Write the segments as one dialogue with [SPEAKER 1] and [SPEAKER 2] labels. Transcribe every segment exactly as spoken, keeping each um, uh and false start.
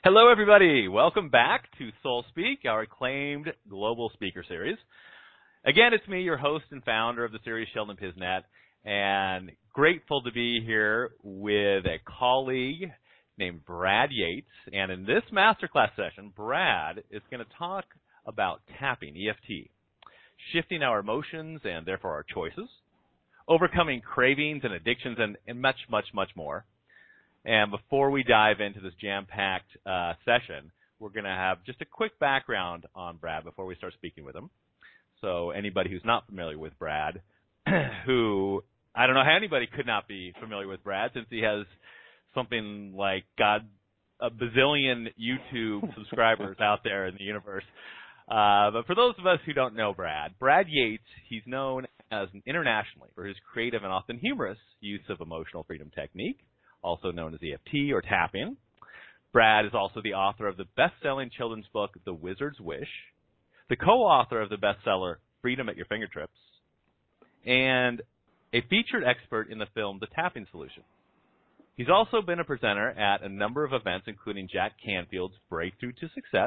[SPEAKER 1] Hello, everybody. Welcome back to Soul Speak, our acclaimed global speaker series. Again, it's me, your host and founder of the series, Sheldon Pisnet, and grateful to be here with a colleague named Brad Yates. And in this masterclass session, Brad is going to talk about tapping, E F T, shifting our emotions and therefore our choices, overcoming cravings and addictions, and, and much, much, much more. And before we dive into this jam-packed uh, session, we're going to have just a quick background on Brad before we start speaking with him. So anybody who's not familiar with Brad, who, I don't know how anybody could not be familiar with Brad since he has something like, God, a bazillion YouTube subscribers out there in the universe. Uh, but for those of us who don't know Brad, Brad Yates, he's known as internationally for his creative and often humorous use of emotional freedom technique, also known as E F T or tapping. Brad is also the author of the best-selling children's book, The Wizard's Wish, the co-author of the bestseller, Freedom at Your Fingertips, and a featured expert in the film, The Tapping Solution. He's also been a presenter at a number of events, including Jack Canfield's Breakthrough to Success,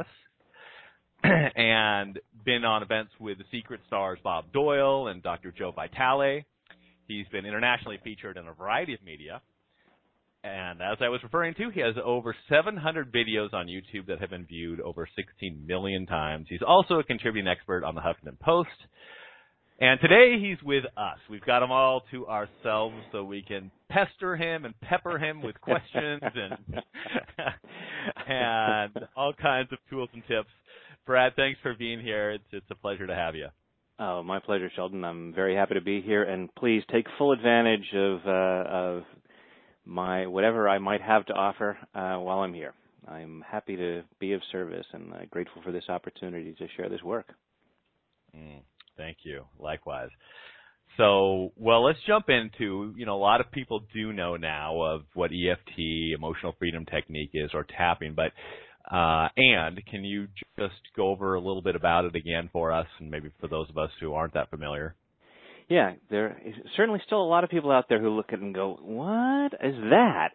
[SPEAKER 1] and been on events with the Secret stars Bob Doyle and Doctor Joe Vitale. He's been internationally featured in a variety of media. And as I was referring to, he has over seven hundred videos on YouTube that have been viewed over sixteen million times. He's also a contributing expert on the Huffington Post. And today he's with us. We've got him all to ourselves so we can pester him and pepper him with questions and and all kinds of tools and tips. Brad, thanks for being here. It's, it's a pleasure to have you.
[SPEAKER 2] Oh, my pleasure, Sheldon. I'm very happy to be here. And please take full advantage of uh, of my whatever I might have to offer uh, while I'm here. I'm happy to be of service and uh, grateful for this opportunity to share this work.
[SPEAKER 1] Mm, thank you. Likewise. So, well, let's jump into, you know, a lot of people do know now of what E F T, emotional freedom technique is, or tapping, but uh, and can you just go over a little bit about it again for us, and maybe for those of us who aren't that familiar?
[SPEAKER 2] Yeah, there is certainly still a lot of people out there who look at it and go, what is that?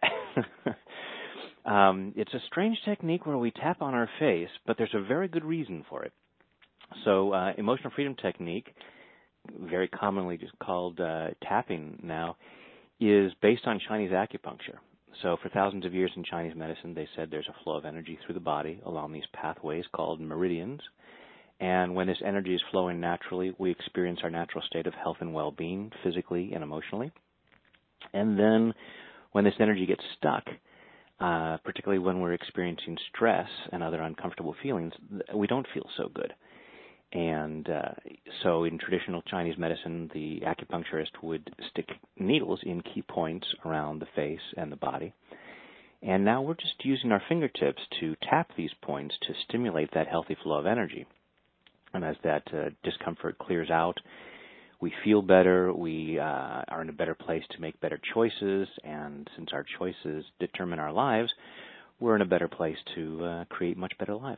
[SPEAKER 2] um, it's a strange technique where we tap on our face, but there's a very good reason for it. So uh, emotional freedom technique, very commonly just called uh, tapping now, is based on Chinese acupuncture. So for thousands of years in Chinese medicine, they said there's a flow of energy through the body along these pathways called meridians. And when this energy is flowing naturally, we experience our natural state of health and well-being, physically and emotionally. And then when this energy gets stuck, uh, particularly when we're experiencing stress and other uncomfortable feelings, we don't feel so good. And uh, so in traditional Chinese medicine, the acupuncturist would stick needles in key points around the face and the body. And now we're just using our fingertips to tap these points to stimulate that healthy flow of energy. And as that uh, discomfort clears out, we feel better, we uh, are in a better place to make better choices, and since our choices determine our lives, we're in a better place to uh, create much better lives.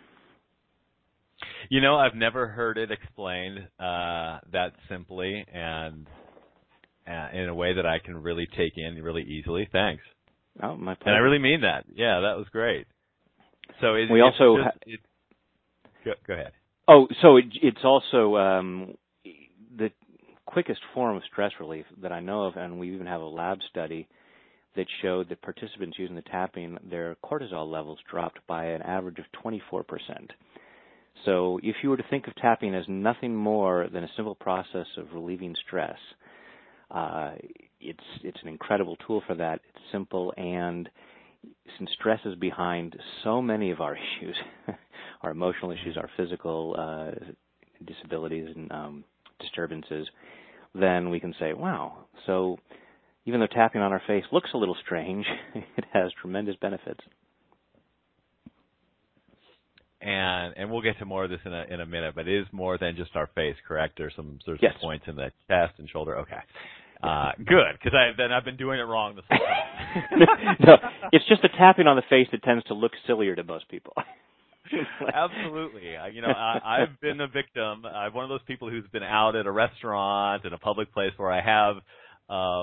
[SPEAKER 1] You know, I've never heard it explained uh, that simply and uh, in a way that I can really take in really easily. Thanks.
[SPEAKER 2] Oh, my pleasure.
[SPEAKER 1] And I really mean that. Yeah, that was great. So it,
[SPEAKER 2] we
[SPEAKER 1] it's
[SPEAKER 2] also
[SPEAKER 1] just,
[SPEAKER 2] ha-
[SPEAKER 1] it, go, go ahead.
[SPEAKER 2] Oh, so it, it's also um, the quickest form of stress relief that I know of, and we even have a lab study that showed that participants using the tapping, their cortisol levels dropped by an average of twenty-four percent. So if you were to think of tapping as nothing more than a simple process of relieving stress, uh, it's it's an incredible tool for that. It's simple, and since stress is behind so many of our issues, our emotional issues, our physical uh, disabilities and um, disturbances, then we can say, wow, so even though tapping on our face looks a little strange, it has tremendous benefits.
[SPEAKER 1] And and we'll get to more of this in a in a minute, but it is more than just our face, correct? There's some there's
[SPEAKER 2] yes.
[SPEAKER 1] some points in the chest and shoulder. Okay, uh, good, because I then I've been doing it wrong this whole time.
[SPEAKER 2] No, it's just the tapping on the face that tends to look sillier to most people.
[SPEAKER 1] Absolutely. Uh, you know, I, I've been a victim. I'm one of those people who's been out at a restaurant in a public place where I have um,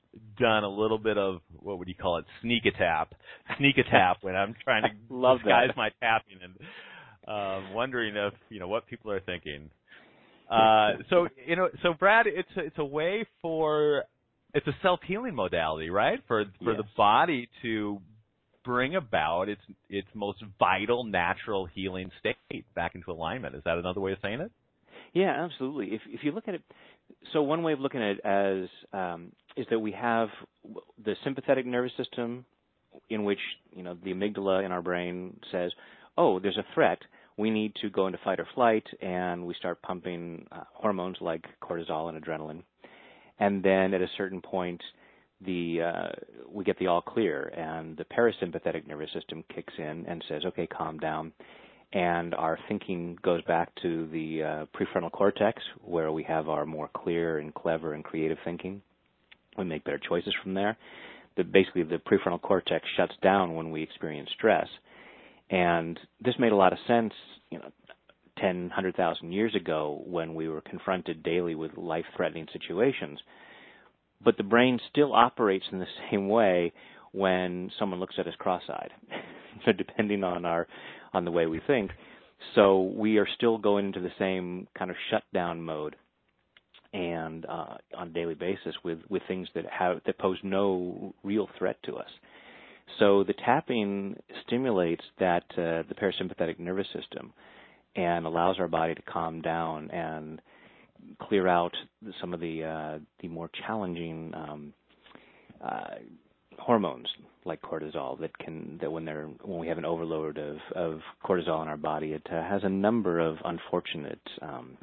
[SPEAKER 1] done a little bit of, what would you call it, sneak a tap, sneak a tap when I'm trying to
[SPEAKER 2] Love
[SPEAKER 1] disguise
[SPEAKER 2] that.
[SPEAKER 1] my tapping and um, wondering if, you know, what people are thinking. Uh, so, you know, so Brad, it's a, it's a way for, it's a self-healing modality, right? For for
[SPEAKER 2] Yes.
[SPEAKER 1] the body to bring about its its most vital, natural healing state back into alignment. Is that another way of saying it?
[SPEAKER 2] Yeah, absolutely. If if you look at it, so one way of looking at it as um, is that we have the sympathetic nervous system, in which you know the amygdala in our brain says, "Oh, there's a threat. We need to go into fight or flight," and we start pumping uh, hormones like cortisol and adrenaline. And then at a certain point, the uh, we get the all clear, and the parasympathetic nervous system kicks in and says, "Okay, calm down." And our thinking goes back to the uh, prefrontal cortex, where we have our more clear and clever and creative thinking. We make better choices from there. The, basically, the prefrontal cortex shuts down when we experience stress. And this made a lot of sense, you know, ten, one hundred thousand years ago when we were confronted daily with life-threatening situations. But the brain still operates in the same way when someone looks at us cross-eyed, so depending on our on the way we think. So we are still going into the same kind of shutdown mode, and uh, on a daily basis with, with things that have that pose no real threat to us. So the tapping stimulates that uh, the parasympathetic nervous system and allows our body to calm down and clear out some of the uh, the more challenging um, uh, hormones like cortisol that can that when they're when we have an overload of, of cortisol in our body, it uh, has a number of unfortunate um,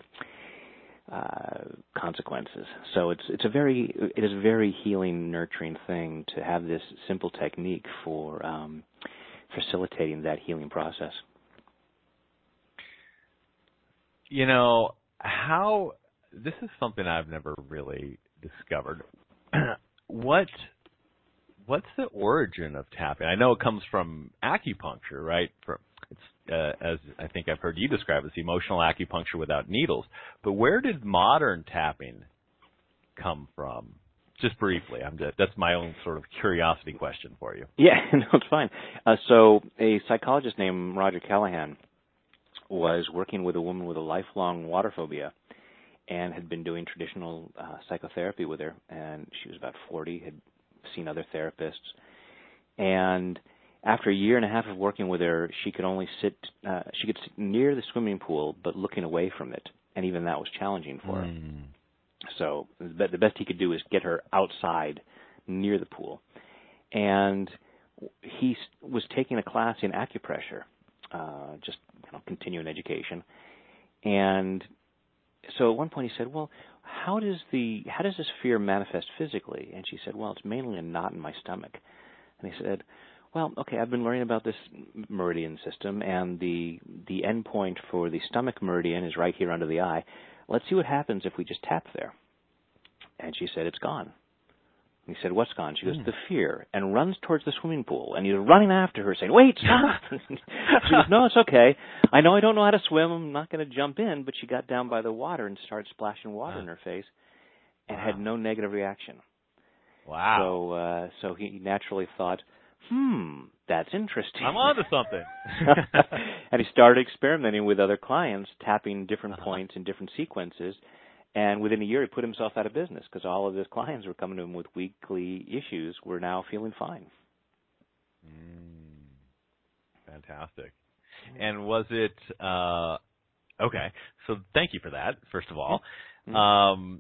[SPEAKER 2] uh, consequences. So it's it's a very it is a very healing, nurturing thing to have this simple technique for um, facilitating that healing process.
[SPEAKER 1] You know, how this is something I've never really discovered. what what's the origin of tapping? I know it comes from acupuncture, right? From it's uh, as I think I've heard you describe it, it's emotional acupuncture without needles. But where did modern tapping come from? Just briefly, I'm just, that's my own sort of curiosity question for you.
[SPEAKER 2] Yeah, no, it's fine. Uh, so a psychologist named Roger Callahan was working with a woman with a lifelong water phobia and had been doing traditional uh, psychotherapy with her. And she was about forty, had seen other therapists. And after a year and a half of working with her, she could only sit, uh, she could sit near the swimming pool, but looking away from it. And even that was challenging for her.
[SPEAKER 1] Mm.
[SPEAKER 2] So the best he could do is get her outside near the pool. And he was taking a class in acupressure, uh, just you know, continuing education. And so at one point he said, well, how does the how does this fear manifest physically? And she said, well, it's mainly a knot in my stomach. And he said, well, okay, I've been learning about this meridian system, and the the end point for the stomach meridian is right here under the eye. Let's see what happens if we just tap there. And she said, it's gone. And he said, what's gone? She goes,
[SPEAKER 1] Mm.
[SPEAKER 2] the fear, and runs towards the swimming pool. And he's running after her, saying, wait, stop. She goes, no, it's okay. I know I don't know how to swim. I'm not going to jump in. But she got down by the water and started splashing water
[SPEAKER 1] Wow.
[SPEAKER 2] in her face and
[SPEAKER 1] Wow.
[SPEAKER 2] had no negative reaction.
[SPEAKER 1] Wow.
[SPEAKER 2] So, uh, so he naturally thought, hmm, that's interesting.
[SPEAKER 1] I'm on to something.
[SPEAKER 2] And he started experimenting with other clients, tapping different
[SPEAKER 1] uh-huh.
[SPEAKER 2] points in different sequences. And within a year, he put himself out of business because all of his clients were coming to him with weekly issues were now feeling fine.
[SPEAKER 1] Mm, fantastic. And was it, uh, okay, so thank you for that, first of all.
[SPEAKER 2] Mm-hmm.
[SPEAKER 1] Um,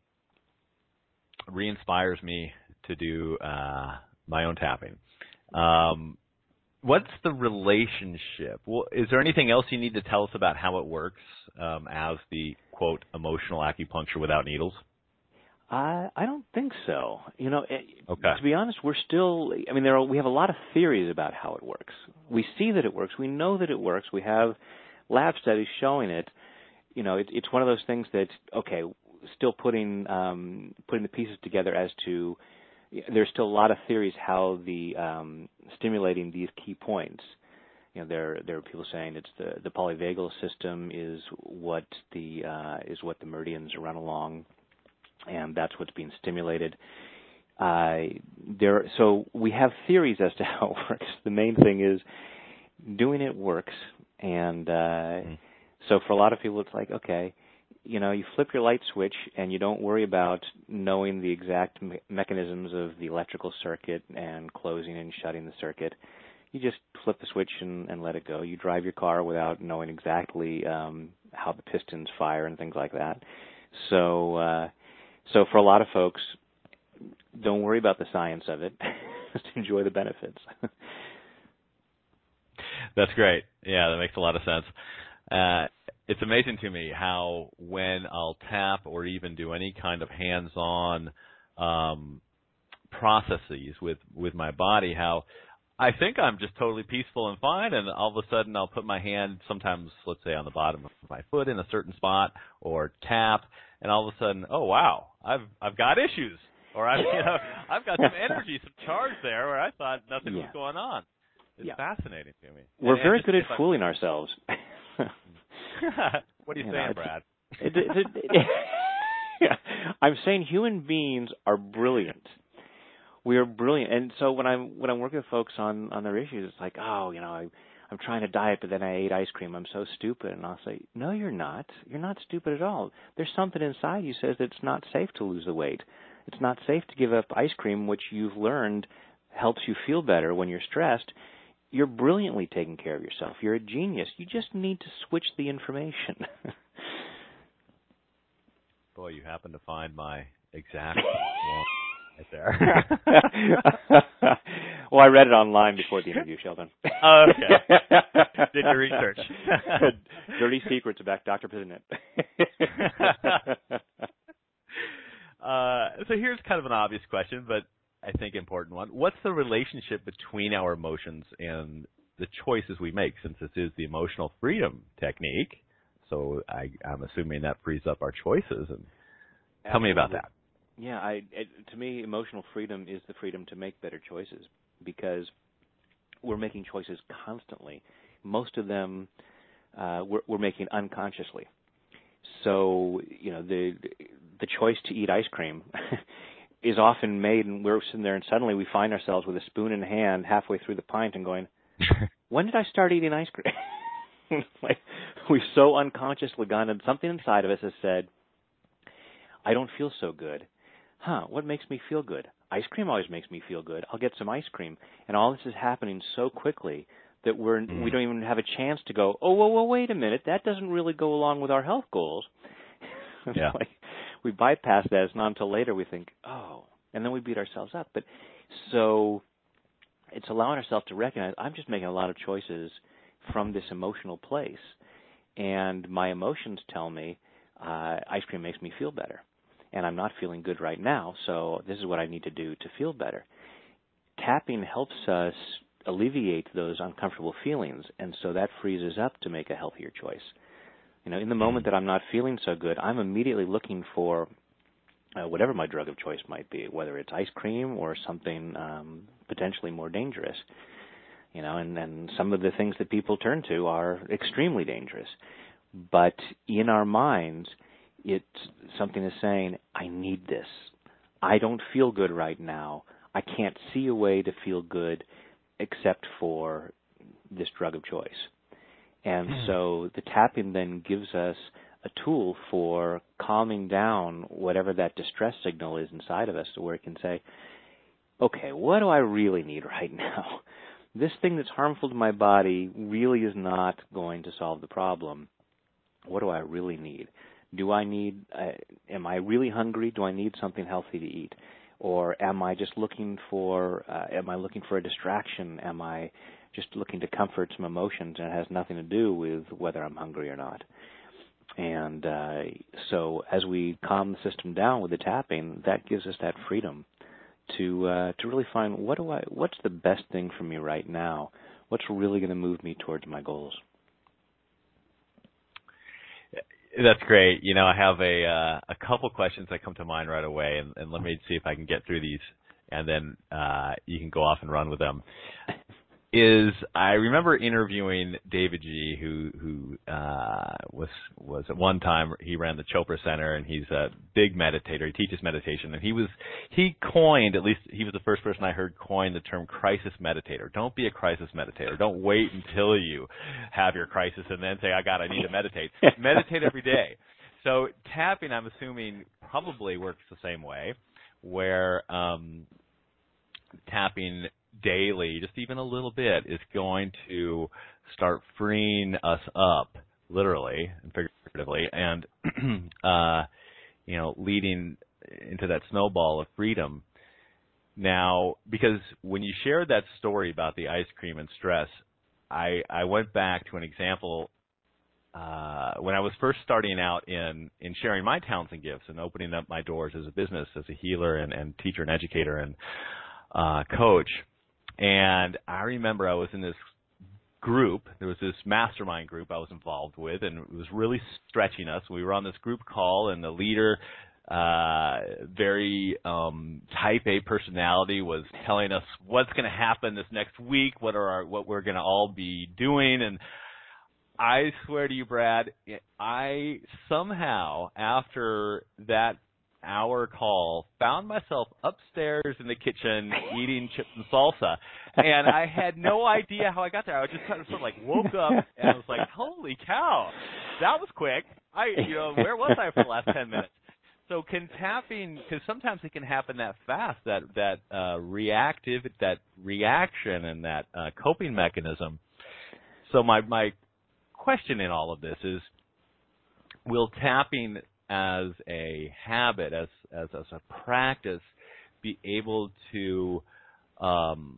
[SPEAKER 1] re-inspires me to do uh, my own tapping. Um, what's the relationship? Well, is there anything else you need to tell us about how it works um, as the, quote, emotional acupuncture without needles?
[SPEAKER 2] I I don't think so. You know,
[SPEAKER 1] okay.
[SPEAKER 2] To be honest, we're still. I mean, there are, we have a lot of theories about how it works. We see that it works. We know that it works. We have lab studies showing it. You know, it, it's one of those things that okay, still putting um, putting the pieces together as to. There's still a lot of theories how the um, stimulating these key points. You know, there there are people saying it's the the polyvagal system is what the uh, is what the meridians run along, and that's what's being stimulated. uh, there. So we have theories as to how it works. The main thing is doing it works, and uh, mm. so for a lot of people, it's like, okay, you know, you flip your light switch, and you don't worry about knowing the exact me- mechanisms of the electrical circuit and closing and shutting the circuit. You just flip the switch and, and let it go. You drive your car without knowing exactly um, how the pistons fire and things like that. So, uh, so for a lot of folks, don't worry about the science of it. Just enjoy the benefits.
[SPEAKER 1] That's great. Yeah, that makes a lot of sense. Uh, it's amazing to me how when I'll tap or even do any kind of hands-on um, processes with, with my body, how I think I'm just totally peaceful and fine, and all of a sudden I'll put my hand sometimes, let's say, on the bottom of my foot in a certain spot or tap, and all of a sudden, oh wow, I've I've got issues, or I've you know I've got some energy, some charge there where I thought nothing yeah. was going on. It's yeah. fascinating to me.
[SPEAKER 2] We're
[SPEAKER 1] and,
[SPEAKER 2] very
[SPEAKER 1] and
[SPEAKER 2] good
[SPEAKER 1] just,
[SPEAKER 2] at fooling I... ourselves.
[SPEAKER 1] What are you, you
[SPEAKER 2] saying,
[SPEAKER 1] know, Brad?
[SPEAKER 2] It, it, it, it, yeah. I'm saying human beings are brilliant. We are brilliant, and so when I'm when I'm working with folks on, on their issues, it's like, oh, you know, I, I'm trying to diet, but then I ate ice cream. I'm so stupid, and I'll say, no, you're not. You're not stupid at all. There's something inside you says that it's not safe to lose the weight. It's not safe to give up ice cream, which you've learned helps you feel better when you're stressed. You're brilliantly taking care of yourself. You're a genius. You just need to switch the information.
[SPEAKER 1] Boy, you happen to find my exact one. Right there.
[SPEAKER 2] Well, I read it online before the interview, Sheldon.
[SPEAKER 1] Oh, okay. Did your research.
[SPEAKER 2] Dirty secrets about Doctor Piznat.
[SPEAKER 1] uh, so here's kind of an obvious question, but I think important one. What's the relationship between our emotions and the choices we make, since this is the emotional freedom technique? So I, I'm assuming that frees up our choices. And tell me about that.
[SPEAKER 2] Yeah, I, it, to me, emotional freedom is the freedom to make better choices, because we're making choices constantly. Most of them uh, we're, we're making unconsciously. So, you know, the the choice to eat ice cream is often made, and we're sitting there, and suddenly we find ourselves with a spoon in hand halfway through the pint and going, when did I start eating ice cream? Like, we've so unconsciously gone, and something inside of us has said, I don't feel so good. Huh, what makes me feel good? Ice cream always makes me feel good. I'll get some ice cream. And all this is happening so quickly that we're, mm. we don't even have a chance to go, oh, whoa, whoa, wait a minute. That doesn't really go along with our health goals.
[SPEAKER 1] Yeah.
[SPEAKER 2] Like, we bypass that. It's not until later we think, oh, and then we beat ourselves up. But so it's allowing ourselves to recognize I'm just making a lot of choices from this emotional place. And my emotions tell me uh, ice cream makes me feel better. And I'm not feeling good right now, so this is what I need to do to feel better. Tapping helps us alleviate those uncomfortable feelings, and so that frees us up to make a healthier choice. You know, in the moment that I'm not feeling so good, I'm immediately looking for uh, whatever my drug of choice might be, whether it's ice cream or something um, potentially more dangerous. You know, and, and some of the things that people turn to are extremely dangerous. But in our minds, it's something is saying, I need this. I don't feel good right now. I can't see a way to feel good except for this drug of choice. And so the tapping then gives us a tool for calming down whatever that distress signal is inside of us, to where it can say, okay, what do I really need right now? This thing that's harmful to my body really is not going to solve the problem. What do I really need? Do I need, uh, am I really hungry? Do I need something healthy to eat? Or am I just looking for, uh, am I looking for a distraction? Am I just looking to comfort some emotions, and it has nothing to do with whether I'm hungry or not? And uh, so as we calm the system down with the tapping, that gives us that freedom to uh, to really find what do I, what's the best thing for me right now? What's really going to move me towards my goals?
[SPEAKER 1] That's great. You know, I have a uh, a couple questions that come to mind right away, and, and let me see if I can get through these, and then uh, you can go off and run with them. is I remember interviewing David G, who who uh, was was at one time he ran the Chopra Center, and he's a big meditator. He teaches meditation, and he was he coined, at least he was the first person I heard coin the term crisis meditator. Don't be a crisis meditator. Don't wait until you have your crisis and then say, I got, I need to meditate. Meditate every day. So tapping, I'm assuming, probably works the same way, where um, tapping daily, just even a little bit, is going to start freeing us up, literally and figuratively, and uh, you know, leading into that snowball of freedom. Now, because when you shared that story about the ice cream and stress, I I went back to an example uh, when I was first starting out in in sharing my talents and gifts and opening up my doors as a business, as a healer and, and teacher and educator and uh, coach. And I remember I was in this group. There was this mastermind group I was involved with, and it was really stretching us. We were on this group call, and the leader, uh, very um, type A personality, was telling us what's going to happen this next week, what are our, what we're going to all be doing. And I swear to you, Brad, I somehow, after that hour call, found myself upstairs in the kitchen eating chips and salsa, and I had no idea how I got there. I just kind of sort of like woke up and I was like, "Holy cow, that was quick!" I, you know, where was I for the last ten minutes? So, can tapping, because sometimes it can happen that fast, that that uh, reactive, that reaction, and that uh, coping mechanism. So, my my question in all of this is, will tapping as a habit, as, as as a practice, be able to um,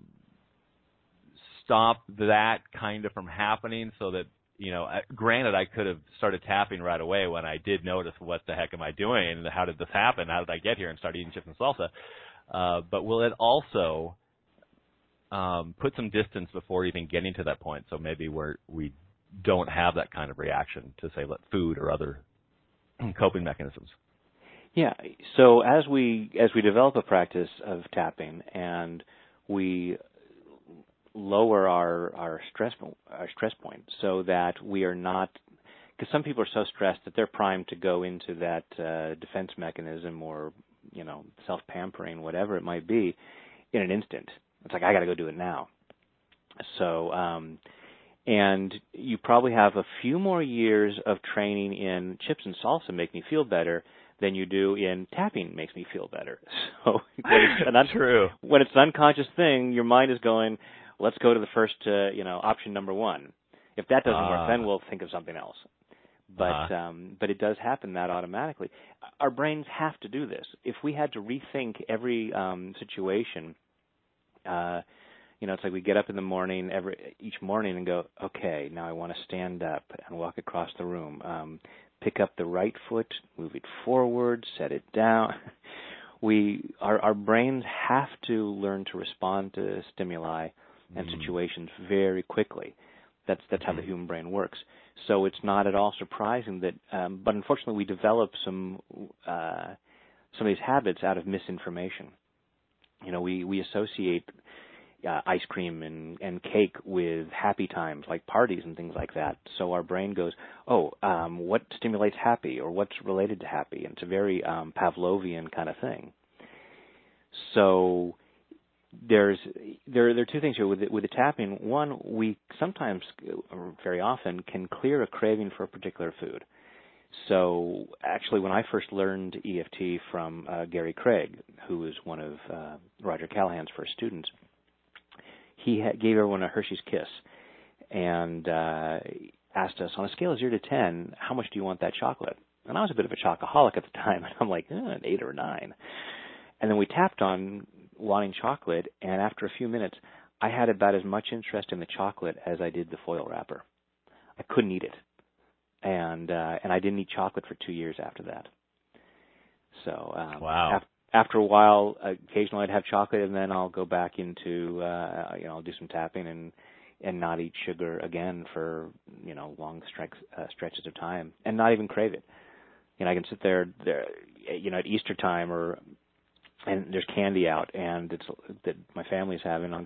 [SPEAKER 1] stop that kind of from happening, so that, you know, granted, I could have started tapping right away when I did notice, what the heck am I doing, and how did this happen, how did I get here, and start eating chips and salsa, uh, but will it also um, put some distance before even getting to that point, so maybe we're, we don't have that kind of reaction to, say, let food or other coping mechanisms?
[SPEAKER 2] Yeah. So as we as we develop a practice of tapping and we lower our our stress our stress point, so that we are not, because some people are so stressed that they're primed to go into that uh, defense mechanism, or, you know, self-pampering, whatever it might be, in an instant. It's like, I got to go do it now. So. Um, And you probably have a few more years of training in chips and salsa make me feel better than you do in tapping makes me feel better. So when it's an un-
[SPEAKER 1] True.
[SPEAKER 2] when it's an unconscious thing, your mind is going, let's go to the first, uh, you know, option number one. If that doesn't uh, work, then we'll think of something else. But
[SPEAKER 1] uh-huh.
[SPEAKER 2] um, but it does happen that automatically. Our brains have to do this. If we had to rethink every um, situation, uh, you know, it's like we get up in the morning every each morning and go, okay, now I want to stand up and walk across the room, um, pick up the right foot, move it forward, set it down. We our our brains have to learn to respond to stimuli and mm. situations very quickly. That's that's how the human brain works. So it's not at all surprising that, um, but unfortunately, we develop some uh, some of these habits out of misinformation. You know, we we associate Uh, ice cream and, and cake with happy times, like parties and things like that. So our brain goes, oh, um, what stimulates happy, or what's related to happy? And it's a very um, Pavlovian kind of thing. So there's there there are two things here with the, with the tapping. One, we sometimes, or very often, can clear a craving for a particular food. So actually, when I first learned E F T from uh, Gary Craig, who was one of uh, Roger Callahan's first students, he had, gave everyone a Hershey's Kiss and uh, asked us, on a scale of zero to ten, how much do you want that chocolate? And I was a bit of a chocoholic at the time, and I'm like, eh, an eight or a nine. And then we tapped on wanting chocolate, and after a few minutes, I had about as much interest in the chocolate as I did the foil wrapper. I couldn't eat it, and uh, and I didn't eat chocolate for two years after that. So um,
[SPEAKER 1] wow.
[SPEAKER 2] After, After a while, occasionally I'd have chocolate, and then I'll go back into, uh, you know, I'll do some tapping and and not eat sugar again for, you know, long stretch, uh, stretches of time, and not even crave it. You know, I can sit there, there, you know, at Easter time, or and there's candy out, and it's that my family's having. I'll go,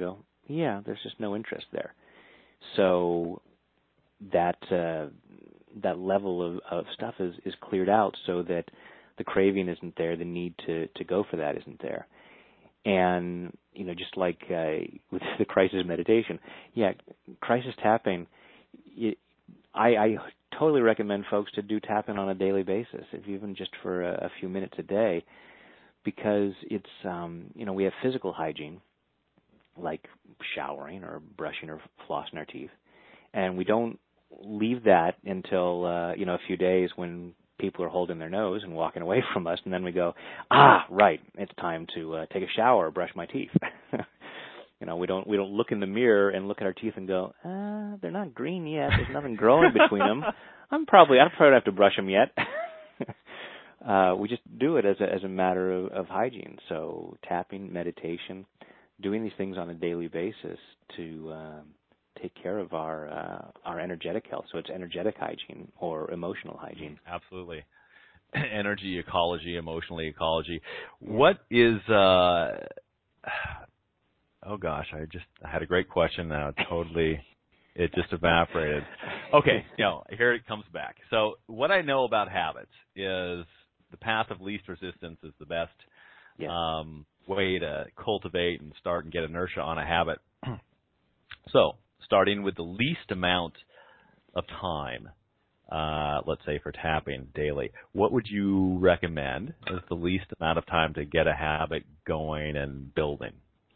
[SPEAKER 2] yeah, there's just no interest there. So that uh, that level of, of stuff is, is cleared out so that the craving isn't there, the need to, to go for that isn't there. And, you know, just like uh, with the crisis meditation, yeah, crisis tapping, it, I, I totally recommend folks to do tapping on a daily basis, if even just for a, a few minutes a day, because it's, um, you know, we have physical hygiene, like showering or brushing or flossing our teeth, and we don't leave that until, uh, you know, a few days when people are holding their nose and walking away from us, and then we go, ah, right, it's time to uh, take a shower or brush my teeth. You know, we don't we don't look in the mirror and look at our teeth and go, ah, they're not green yet. There's nothing growing between them. I'm probably I probably don't have to brush them yet. uh, we just do it as a as a matter of, of hygiene. So tapping, meditation, doing these things on a daily basis to uh, take care of our uh, our energetic health. So it's energetic hygiene or emotional hygiene.
[SPEAKER 1] Absolutely. Energy ecology, emotional ecology. What is uh oh gosh, I just I had a great question now. Totally it just evaporated. Okay, you know, here it comes back. So what I know about habits is the path of least resistance is the best
[SPEAKER 2] yeah.
[SPEAKER 1] um, way to cultivate and start and get inertia on a habit. So starting with the least amount of time, uh, let's say for tapping daily, what would you recommend as the least amount of time to get a habit going and building?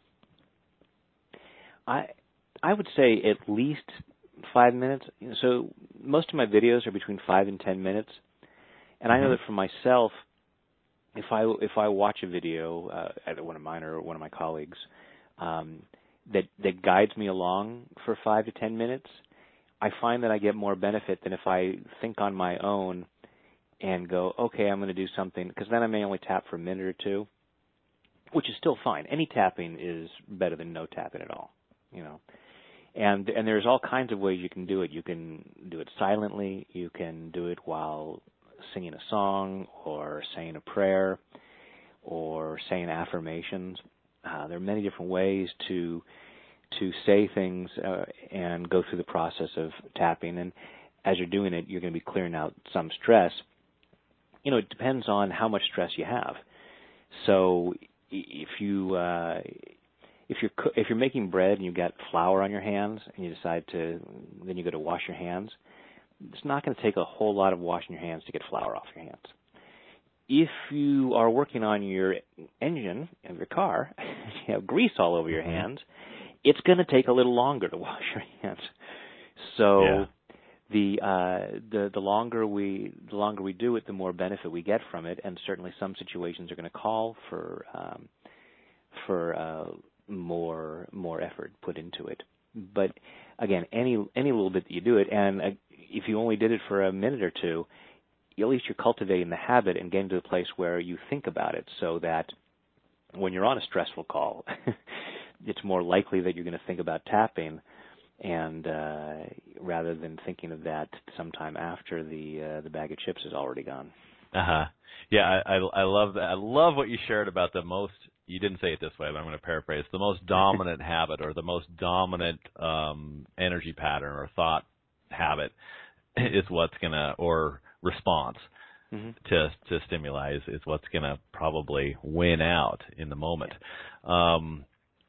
[SPEAKER 2] I I would say at least five minutes. So most of my videos are between five and ten minutes, and I know that for myself, if I if I watch a video, uh, either one of mine or one of my colleagues, um, that that guides me along for five to ten minutes, I find that I get more benefit than if I think on my own and go, okay, I'm going to do something, because then I may only tap for a minute or two, which is still fine. Any tapping is better than no tapping at all, you know. And and there's all kinds of ways you can do it. You can do it silently. You can do it while singing a song or saying a prayer or saying affirmations. Uh, there are many different ways to to say things uh, and go through the process of tapping. And as you're doing it, you're going to be clearing out some stress. You know, it depends on how much stress you have. So if you uh, if you're if you're making bread and you've got flour on your hands and you decide to then you go to wash your hands, it's not going to take a whole lot of washing your hands to get flour off your hands. If you are working on your engine of your car, you have grease all over your hands, it's going to take a little longer to wash your hands. So
[SPEAKER 1] yeah.
[SPEAKER 2] the uh, the the longer we the longer we do it, the more benefit we get from it. And certainly, some situations are going to call for um, for uh, more more effort put into it. But again, any any little bit that you do it, and uh, if you only did it for a minute or two, at least you're cultivating the habit and getting to the place where you think about it, so that when you're on a stressful call, it's more likely that you're going to think about tapping, and uh, rather than thinking of that sometime after the uh, the bag of chips is already gone.
[SPEAKER 1] Uh huh. Yeah, I, I I love that. I love what you shared about the most. You didn't say it this way, but I'm going to paraphrase. The most dominant habit, or the most dominant um, energy pattern or thought habit, is what's going to, or response mm-hmm. to to stimuli is, is what's going to probably win out in the moment. Um,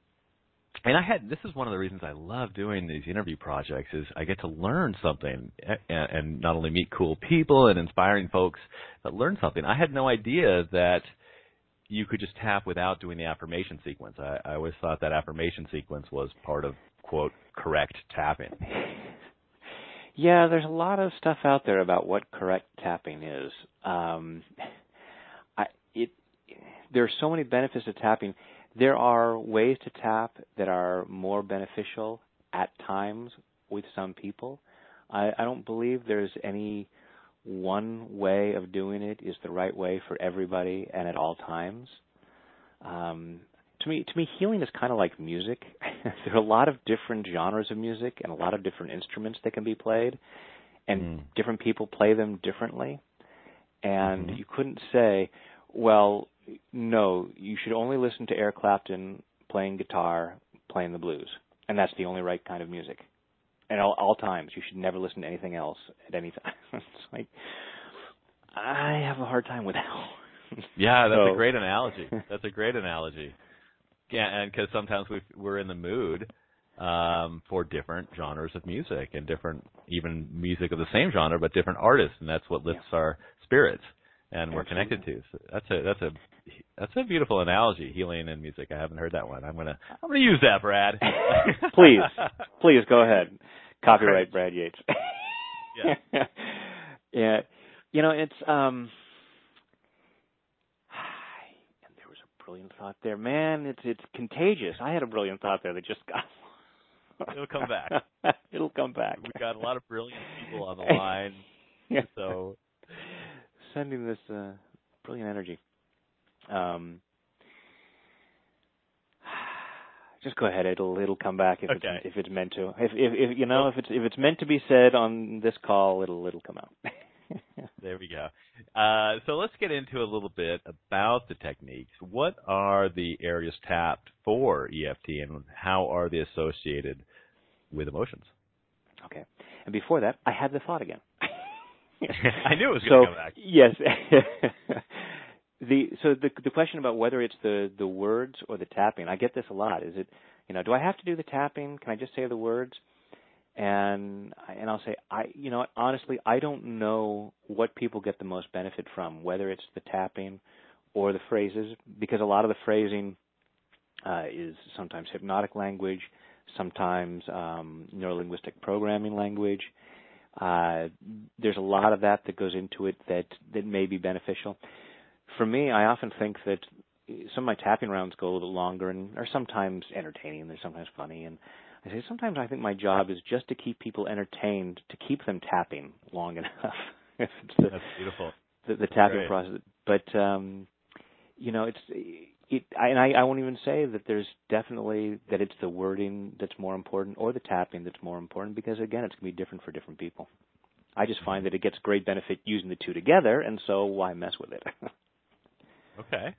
[SPEAKER 1] and I had this is one of the reasons I love doing these interview projects is I get to learn something and, and not only meet cool people and inspiring folks, but learn something. I had no idea that you could just tap without doing the affirmation sequence. I, I always thought that affirmation sequence was part of, quote, correct tapping.
[SPEAKER 2] Yeah, there's a lot of stuff out there about what correct tapping is. Um, I, it, there are so many benefits to tapping. There are ways to tap that are more beneficial at times with some people. I, I don't believe there's any one way of doing it is the right way for everybody and at all times. Um, to me, to me, healing is kind of like music. There are a lot of different genres of music and a lot of different instruments that can be played, and mm. different people play them differently. And mm-hmm. you couldn't say, well, no, you should only listen to Eric Clapton playing guitar, playing the blues. and that's the only right kind of music. At all, all times, you should never listen to anything else at any time. It's like, I have a hard time with that.
[SPEAKER 1] Yeah, that's
[SPEAKER 2] so.
[SPEAKER 1] a great analogy. That's a great analogy. Yeah, and because sometimes we we're in the mood um, for different genres of music and different, even music of the same genre, but different artists, and that's what lifts yeah. our spirits and we're connected to. So that's a that's a that's a beautiful analogy, healing and music. I haven't heard that one. I'm gonna I'm gonna use that, Brad.
[SPEAKER 2] please, please go ahead. Copyright Brad Yates.
[SPEAKER 1] yeah.
[SPEAKER 2] Yeah. You know, it's um. And there was a brilliant thought there, man. It's it's contagious. I had a brilliant thought there that just got.
[SPEAKER 1] It'll come back.
[SPEAKER 2] It'll come back.
[SPEAKER 1] We've got a lot of brilliant people on the line.
[SPEAKER 2] yeah.
[SPEAKER 1] So.
[SPEAKER 2] Sending this uh, brilliant energy. Um, just go ahead. It'll it'll come back if
[SPEAKER 1] okay.
[SPEAKER 2] it's if it's meant to. If if, if you know if it's if it's meant to be said on this call, it'll it'll come out.
[SPEAKER 1] There we go. Uh, so let's get into a little bit about the techniques. What are the areas tapped for E F T, and how are they associated with emotions?
[SPEAKER 2] Okay. And before that, I had the thought again.
[SPEAKER 1] I knew it was
[SPEAKER 2] so,
[SPEAKER 1] going to come back.
[SPEAKER 2] Yes. the so the the question about whether it's the, the words or the tapping, I get this a lot. Is it, you know, do I have to do the tapping? Can I just say the words? And and I'll say, I you know, honestly, I don't know what people get the most benefit from, whether it's the tapping or the phrases, because a lot of the phrasing uh, is sometimes hypnotic language, sometimes um, neurolinguistic programming language. Uh, there's a lot of that that goes into it that, that may be beneficial. For me, I often think that some of my tapping rounds go a little bit longer and are sometimes entertaining, they're sometimes funny. And I say sometimes I think my job is just to keep people entertained, to keep them tapping long enough. It's the,
[SPEAKER 1] That's beautiful.
[SPEAKER 2] The, the tapping
[SPEAKER 1] Great.
[SPEAKER 2] process. But, um, you know, it's it, I, and I, I won't even say that there's definitely that it's the wording that's more important or the tapping that's more important, because again, it's going to be different for different people. I just find that it gets great benefit using the two together, and so why mess with it?
[SPEAKER 1] Okay.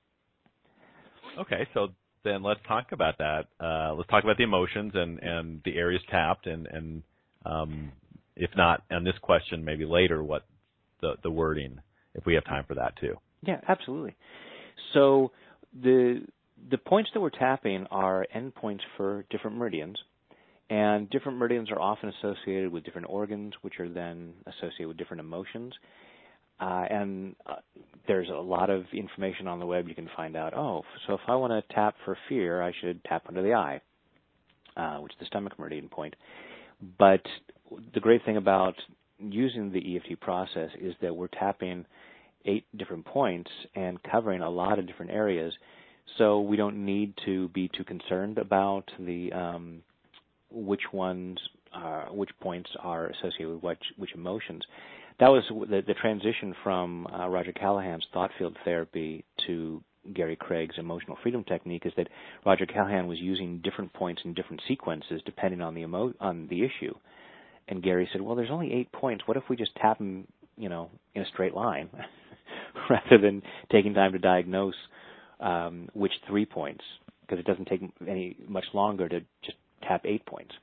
[SPEAKER 1] Okay, so then let's talk about that. Uh, let's talk about the emotions and, and the areas tapped, and, and um, if not on this question, maybe later, what the, the wording, if we have time for that too.
[SPEAKER 2] Yeah, absolutely. So the the points that we're tapping are endpoints for different meridians, and different meridians are often associated with different organs, which are then associated with different emotions. Uh, and uh, there's a lot of information on the web. You can find out, oh, so if I want to tap for fear, I should tap under the eye, uh, which is the stomach meridian point. But the great thing about using the E F T process is that we're tapping eight different points and covering a lot of different areas, so we don't need to be too concerned about the um, which ones, uh, which points are associated with which, which emotions. That was the, the transition from uh, Roger Callahan's thought field therapy to Gary Craig's emotional freedom technique, is that Roger Callahan was using different points in different sequences depending on the emo- on the issue. And Gary said, well, there's only eight points. What if we just tap them, you know, in a straight line, rather than taking time to diagnose um, which three points, because it doesn't take any much longer to just tap eight points.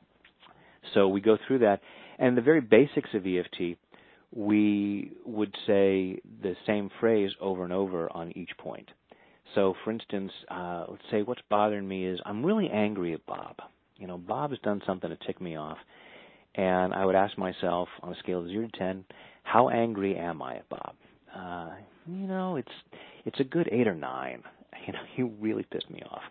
[SPEAKER 2] So we go through that, and the very basics of E F T, we would say the same phrase over and over on each point. So, for instance, uh, let's say what's bothering me is I'm really angry at Bob. You know, Bob has done something to tick me off, and I would ask myself on a scale of zero to ten, how angry am I at Bob? Uh, you know, it's it's a good eight or nine. You know, he really pissed me off.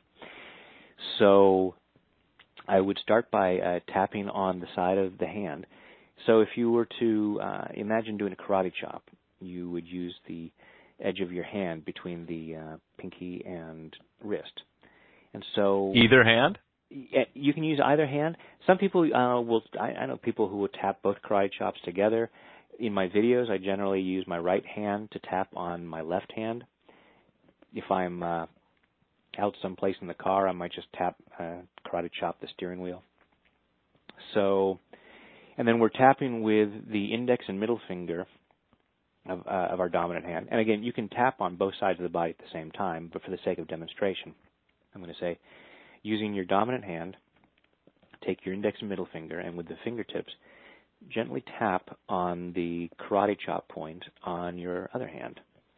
[SPEAKER 2] So I would start by uh, tapping on the side of the hand. So if you were to uh, imagine doing a karate chop, you would use the edge of your hand between the uh, pinky and wrist. And so
[SPEAKER 1] either hand?
[SPEAKER 2] You can use either hand. Some people uh, will, I, I know people who will tap both karate chops together. In my videos, I generally use my right hand to tap on my left hand. If I'm uh, out someplace in the car, I might just tap uh, karate chop the steering wheel. So, and then we're tapping with the index and middle finger of, uh, of our dominant hand. And again, you can tap on both sides of the body at the same time, but for the sake of demonstration, I'm going to say, using your dominant hand, take your index and middle finger, and with the fingertips, gently tap on the karate chop point on your other hand.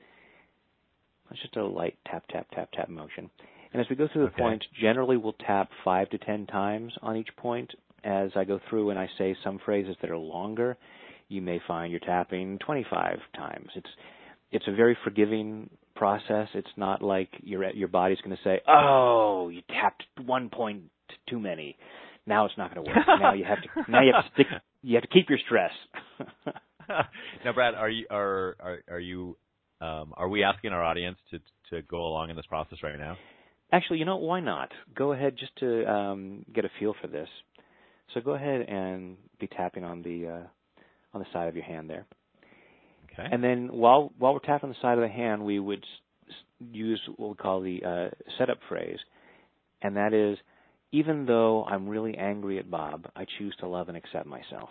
[SPEAKER 2] It's just a light tap, tap, tap, tap motion. And as we go through the
[SPEAKER 1] okay.
[SPEAKER 2] points, generally we'll tap five to ten times on each point. As I go through and I say some phrases that are longer, you may find you're tapping twenty-five times. It's it's a very forgiving process. It's not like your your body's going to say, "Oh, you tapped one point too many. Now it's not going to work. Now you have to now you have to stick. You have to keep your stress."
[SPEAKER 1] Now, Brad, are you are are, are you um, are we asking our audience to to go along in this process right now?
[SPEAKER 2] Actually, you know, why not? Go ahead just to um, get a feel for this. So go ahead and be tapping on the uh, on the side of your hand there.
[SPEAKER 1] Okay.
[SPEAKER 2] And then while while we're tapping on the side of the hand, we would s- use what we call the uh, setup phrase, and that is, even though I'm really angry at Bob, I choose to love and accept myself.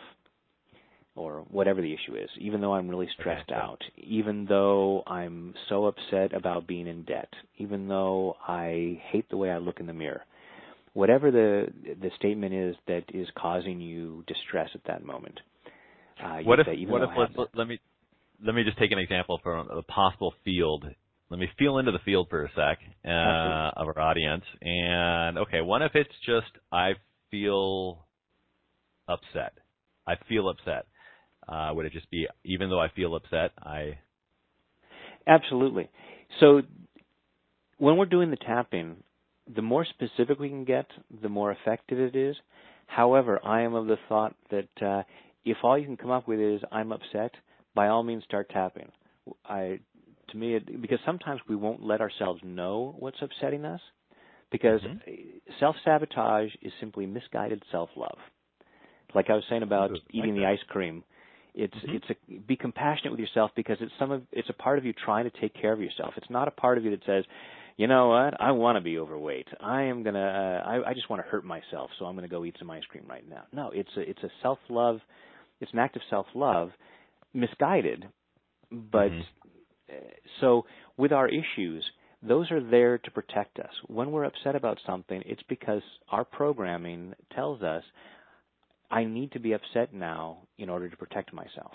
[SPEAKER 2] Or whatever the issue is, even though I'm really stressed
[SPEAKER 1] okay.
[SPEAKER 2] out, even though I'm so upset about being in debt, even though I hate the way I look in the mirror, whatever the the statement is that is causing you distress at that moment. Uh,
[SPEAKER 1] what if,
[SPEAKER 2] say, even
[SPEAKER 1] what
[SPEAKER 2] though
[SPEAKER 1] if let's, let, let me let me just take an example from a possible field. Let me feel into the field for a sec uh, of our audience. And, okay, what if it's just I feel upset? I feel upset. Uh, would it just be, even though I feel upset, I...
[SPEAKER 2] Absolutely. So when we're doing the tapping, the more specific we can get, the more effective it is. However, I am of the thought that uh, if all you can come up with is I'm upset, by all means start tapping. I, to me, it, because sometimes we won't let ourselves know what's upsetting us, because mm-hmm. self-sabotage is simply misguided self-love. Like I was saying about
[SPEAKER 1] like
[SPEAKER 2] eating
[SPEAKER 1] that.
[SPEAKER 2] the ice cream, it's mm-hmm. it's a, be compassionate with yourself, because it's some of it's a part of you trying to take care of yourself. It's not a part of you that says, you know what, I want to be overweight. I am gonna. Uh, I, I just want to hurt myself, so I'm gonna go eat some ice cream right now. No, it's a it's a self-love. It's an act of self-love, misguided, but mm-hmm. so with our issues, those are there to protect us. When we're upset about something, it's because our programming tells us, I need to be upset now in order to protect myself.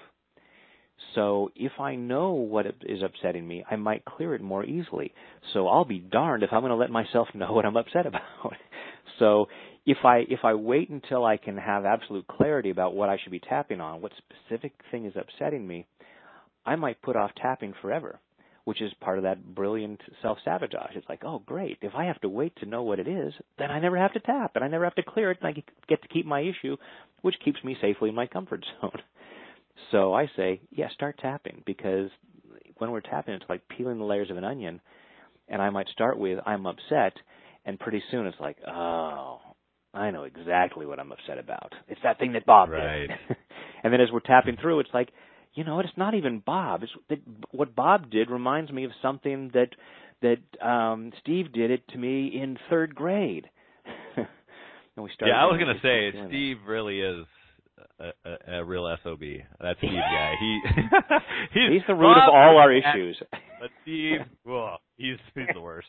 [SPEAKER 2] So if I know what is upsetting me, I might clear it more easily. So I'll be darned if I'm going to let myself know what I'm upset about. So if I if I wait until I can have absolute clarity about what I should be tapping on, what specific thing is upsetting me, I might put off tapping forever, which is part of that brilliant self-sabotage. It's like, oh, great. If I have to wait to know what it is, then I never have to tap, and I never have to clear it, and I get to keep my issue, which keeps me safely in my comfort zone. So I say, yeah, start tapping, because when we're tapping, it's like peeling the layers of an onion, and I might start with, I'm upset, and pretty soon it's like, oh, I know exactly what I'm upset about. It's that thing that Bob
[SPEAKER 1] right.
[SPEAKER 2] did. And then as we're tapping through, it's like, you know what? It's not even Bob. It's that what Bob did reminds me of something that that um, Steve did it to me in third grade. And we started.
[SPEAKER 1] Yeah, I was going to say Steve that. really is a, a, a real S O B. That Steve guy. He he's,
[SPEAKER 2] he's the root Bob of all our issues.
[SPEAKER 1] But Steve, whoa, he's he's the worst.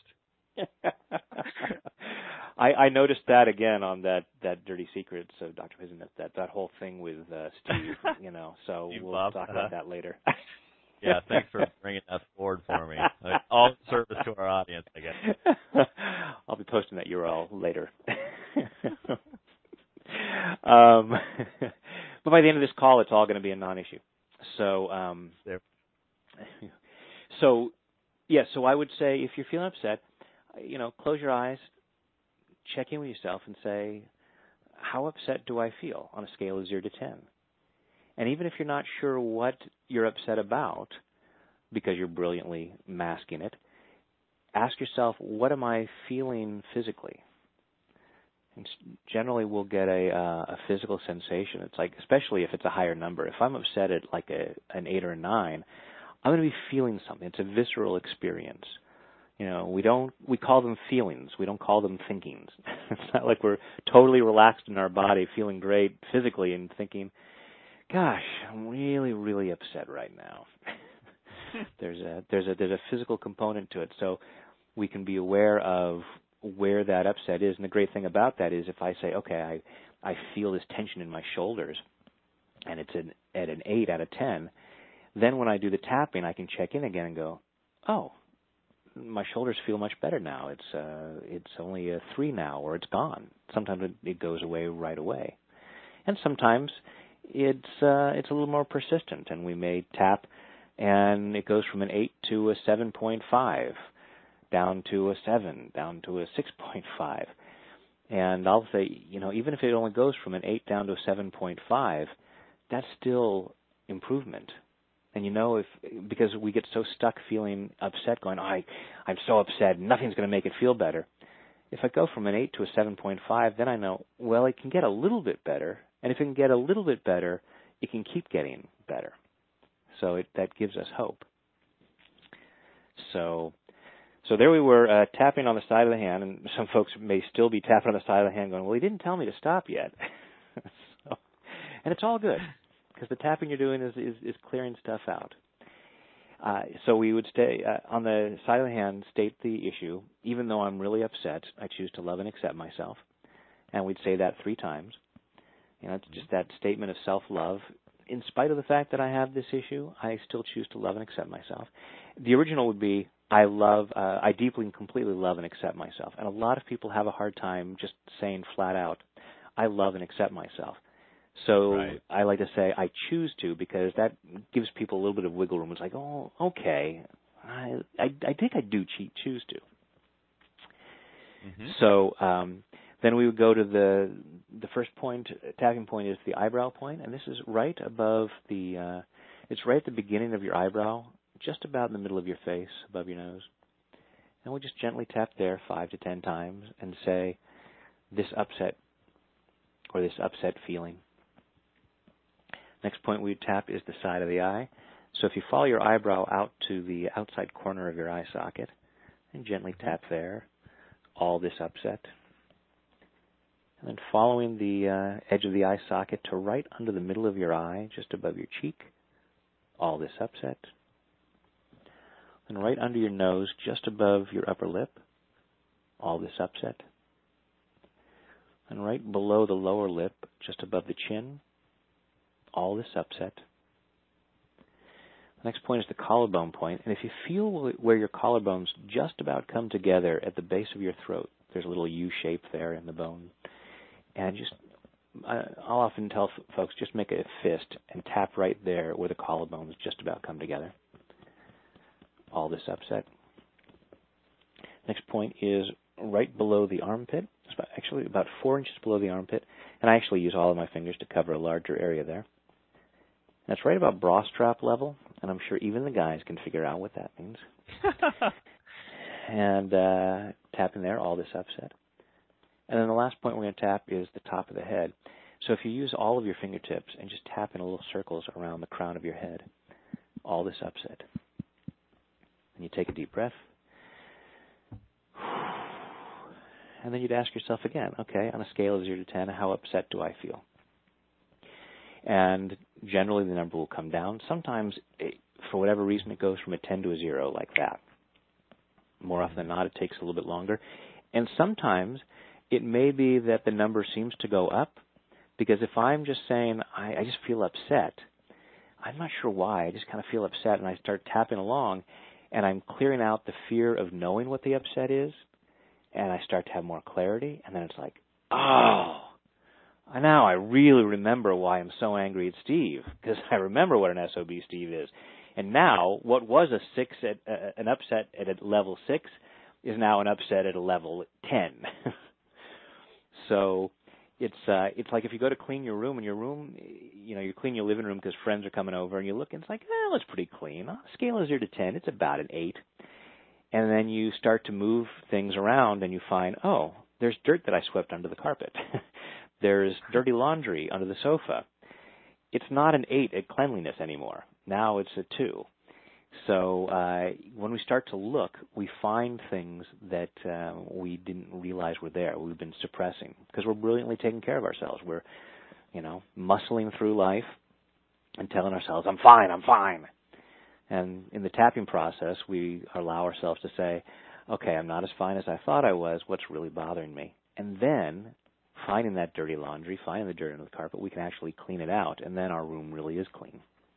[SPEAKER 2] I, I noticed that again on that, that Dirty Secrets of Doctor Who, that, that that whole thing with uh, Steve, you know. So
[SPEAKER 1] Steve
[SPEAKER 2] we'll
[SPEAKER 1] Bob,
[SPEAKER 2] talk
[SPEAKER 1] uh,
[SPEAKER 2] about that later.
[SPEAKER 1] Yeah, thanks for bringing that forward for me. All service to our audience, I guess.
[SPEAKER 2] I'll be posting that U R L later. um, but by the end of this call, it's all going to be a non-issue. So, um,
[SPEAKER 1] there.
[SPEAKER 2] so yeah. So I would say, if you're feeling upset, you know, close your eyes, check in with yourself, and say, how upset do I feel on a scale of zero to ten? And even if you're not sure what you're upset about, because you're brilliantly masking it, ask yourself, what am I feeling physically? And generally, we'll get a, uh, a physical sensation. It's like, especially if it's a higher number. If I'm upset at like a, an eight or a nine, I'm going to be feeling something. It's a visceral experience. You know, we don't, we call them feelings. We don't call them thinkings. It's not like we're totally relaxed in our body, feeling great physically and thinking, gosh, I'm really, really upset right now. there's a, there's a, there's a physical component to it. So we can be aware of where that upset is. And the great thing about that is if I say, okay, I, I feel this tension in my shoulders, and it's an, at an eight out of ten, then when I do the tapping, I can check in again and go, oh, my shoulders feel much better now. It's uh, it's only a three now, or it's gone. Sometimes it, it goes away right away, and sometimes it's uh, it's a little more persistent, and we may tap, and it goes from an eight to a seven point five, down to a seven, down to a six point five, and I'll say, you know, even if it only goes from an eight down to a seven point five, that's still improvement. And you know, if because we get so stuck feeling upset, going, oh, I, I'm so upset, nothing's going to make it feel better. If I go from an eight to a seven point five, then I know, well, it can get a little bit better. And if it can get a little bit better, it can keep getting better. So it, that gives us hope. So so there we were, uh, tapping on the side of the hand, and some folks may still be tapping on the side of the hand going, well, he didn't tell me to stop yet. so, and it's all good, because the tapping you're doing is, is, is clearing stuff out. Uh, so we would stay uh, on the side of the hand, state the issue. Even though I'm really upset, I choose to love and accept myself. And we'd say that three times. You know, it's just that statement of self-love. In spite of the fact that I have this issue, I still choose to love and accept myself. The original would be, I love, uh, I deeply and completely love and accept myself. And a lot of people have a hard time just saying flat out, I love and accept myself. So right. I like to say I choose to, because that gives people a little bit of wiggle room. It's like, oh, okay, I I, I think I do cheat, choose to. Mm-hmm. So um, then we would go to the the first point, tapping point is the eyebrow point, and this is right above the, uh, it's right at the beginning of your eyebrow, just about in the middle of your face, above your nose. And we just gently tap there five to ten times and say, this upset, or this upset feeling. Next point we tap is the side of the eye. So if you follow your eyebrow out to the outside corner of your eye socket and gently tap there, all this upset. And then following the uh, edge of the eye socket to right under the middle of your eye, just above your cheek, all this upset. And right under your nose, just above your upper lip, all this upset. And right below the lower lip, just above the chin, all this upset. The next point is the collarbone point, and if you feel where your collarbones just about come together at the base of your throat, there's a little U shape there in the bone, and just, I'll often tell folks, just make a fist and tap right there where the collarbones just about come together. All this upset. Next point is right below the armpit. It's about, actually about four inches below the armpit, and I actually use all of my fingers to cover a larger area there. That's right about bra strap level, and I'm sure even the guys can figure out what that means. And uh, tapping there, all this upset. And then the last point we're going to tap is the top of the head. So if you use all of your fingertips and just tap in little circles around the crown of your head, all this upset. And you take a deep breath. And then you'd ask yourself again, okay, on a scale of zero to ten, how upset do I feel? And generally the number will come down. Sometimes, it, for whatever reason, it goes from a ten to a zero like that. More often than not, it takes a little bit longer. And sometimes it may be that the number seems to go up, because if I'm just saying, I, I just feel upset, I'm not sure why, I just kind of feel upset, and I start tapping along, and I'm clearing out the fear of knowing what the upset is, and I start to have more clarity, and then it's like, oh, now I really remember why I'm so angry at Steve, because I remember what an S O B Steve is. And now, what was a six at uh, an upset at a level six is now an upset at a level ten. So it's uh, it's like if you go to clean your room, and your room, you know, you clean your living room because friends are coming over, and you look, and it's like, well, it's pretty clean. On a scale of zero to ten, it's about an eight. And then you start to move things around, and you find, oh, there's dirt that I swept under the carpet. There's dirty laundry under the sofa. It's not an eight at cleanliness anymore. Now it's a two. So uh, when we start to look, we find things that uh, we didn't realize were there. We've been suppressing because we're brilliantly taking care of ourselves. We're, you know, muscling through life and telling ourselves, I'm fine, I'm fine. And in the tapping process, we allow ourselves to say, okay, I'm not as fine as I thought I was. What's really bothering me? And then finding that dirty laundry, finding the dirt under the carpet, we can actually clean it out, and then our room really is clean.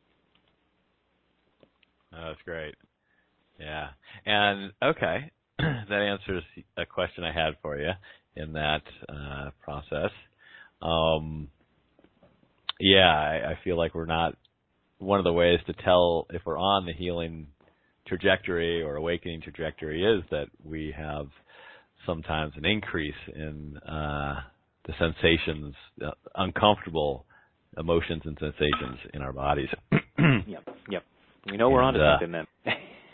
[SPEAKER 1] Oh, that's great. Yeah. And, okay, that answers a question I had for you in that uh, process. Um, yeah, I, I feel like we're not, one of the ways to tell if we're on the healing trajectory or awakening trajectory is that we have sometimes an increase in uh, the sensations, uh, uncomfortable emotions and sensations in our bodies.
[SPEAKER 2] Yep, yep. We know
[SPEAKER 1] and,
[SPEAKER 2] we're onto
[SPEAKER 1] uh,
[SPEAKER 2] something then.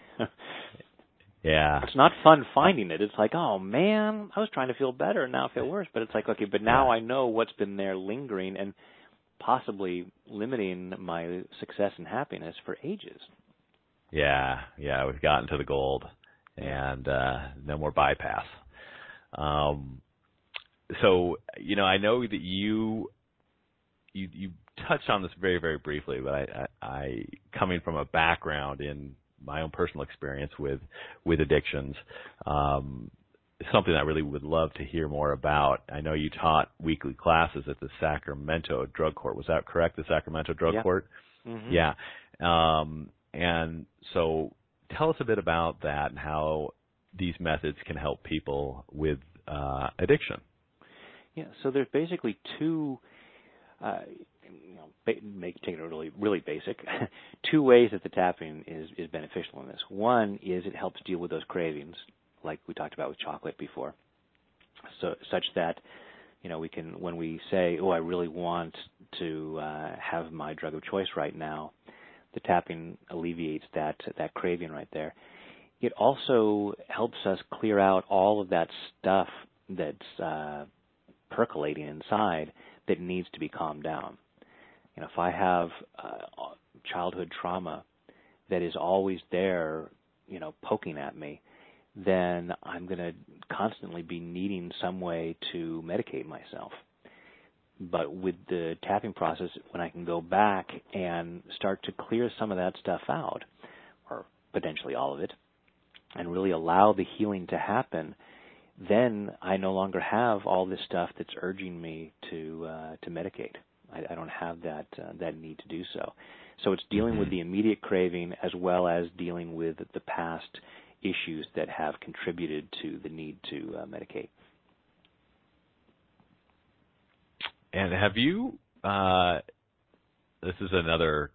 [SPEAKER 1] Yeah.
[SPEAKER 2] It's not fun finding it. It's like, oh man, I was trying to feel better and now I feel worse. But it's like, okay, but now
[SPEAKER 1] yeah.
[SPEAKER 2] I know what's been there lingering and possibly limiting my success and happiness for ages.
[SPEAKER 1] Yeah, yeah, we've gotten to the gold and uh, no more bypass. Um, so, you know, I know that you you you touched on this very, very briefly, but I, I, I coming from a background in my own personal experience with with addictions, um, something I really would love to hear more about. I know you taught weekly classes at the Sacramento Drug Court. Was that correct? The Sacramento Drug
[SPEAKER 2] yeah.
[SPEAKER 1] Court?
[SPEAKER 2] Mm-hmm.
[SPEAKER 1] Yeah. Um, and so tell us a bit about that and how these methods can help people with uh, addiction.
[SPEAKER 2] Yeah, so there's basically two, uh, you know, ba- make take it really, really basic, two ways that the tapping is, is beneficial in this. One is it helps deal with those cravings, like we talked about with chocolate before, so such that, you know, we can, when we say, oh, I really want to uh, have my drug of choice right now, the tapping alleviates that that craving right there. It also helps us clear out all of that stuff that's uh, percolating inside that needs to be calmed down. You know, if I have uh, childhood trauma that is always there, you know, poking at me, then I'm going to constantly be needing some way to medicate myself. But with the tapping process, when I can go back and start to clear some of that stuff out, or potentially all of it, and really allow the healing to happen, then I no longer have all this stuff that's urging me to uh, to medicate. I, I don't have that uh, that need to do so. So it's dealing with the immediate craving as well as dealing with the past issues that have contributed to the need to uh, medicate.
[SPEAKER 1] And have you, uh, this is another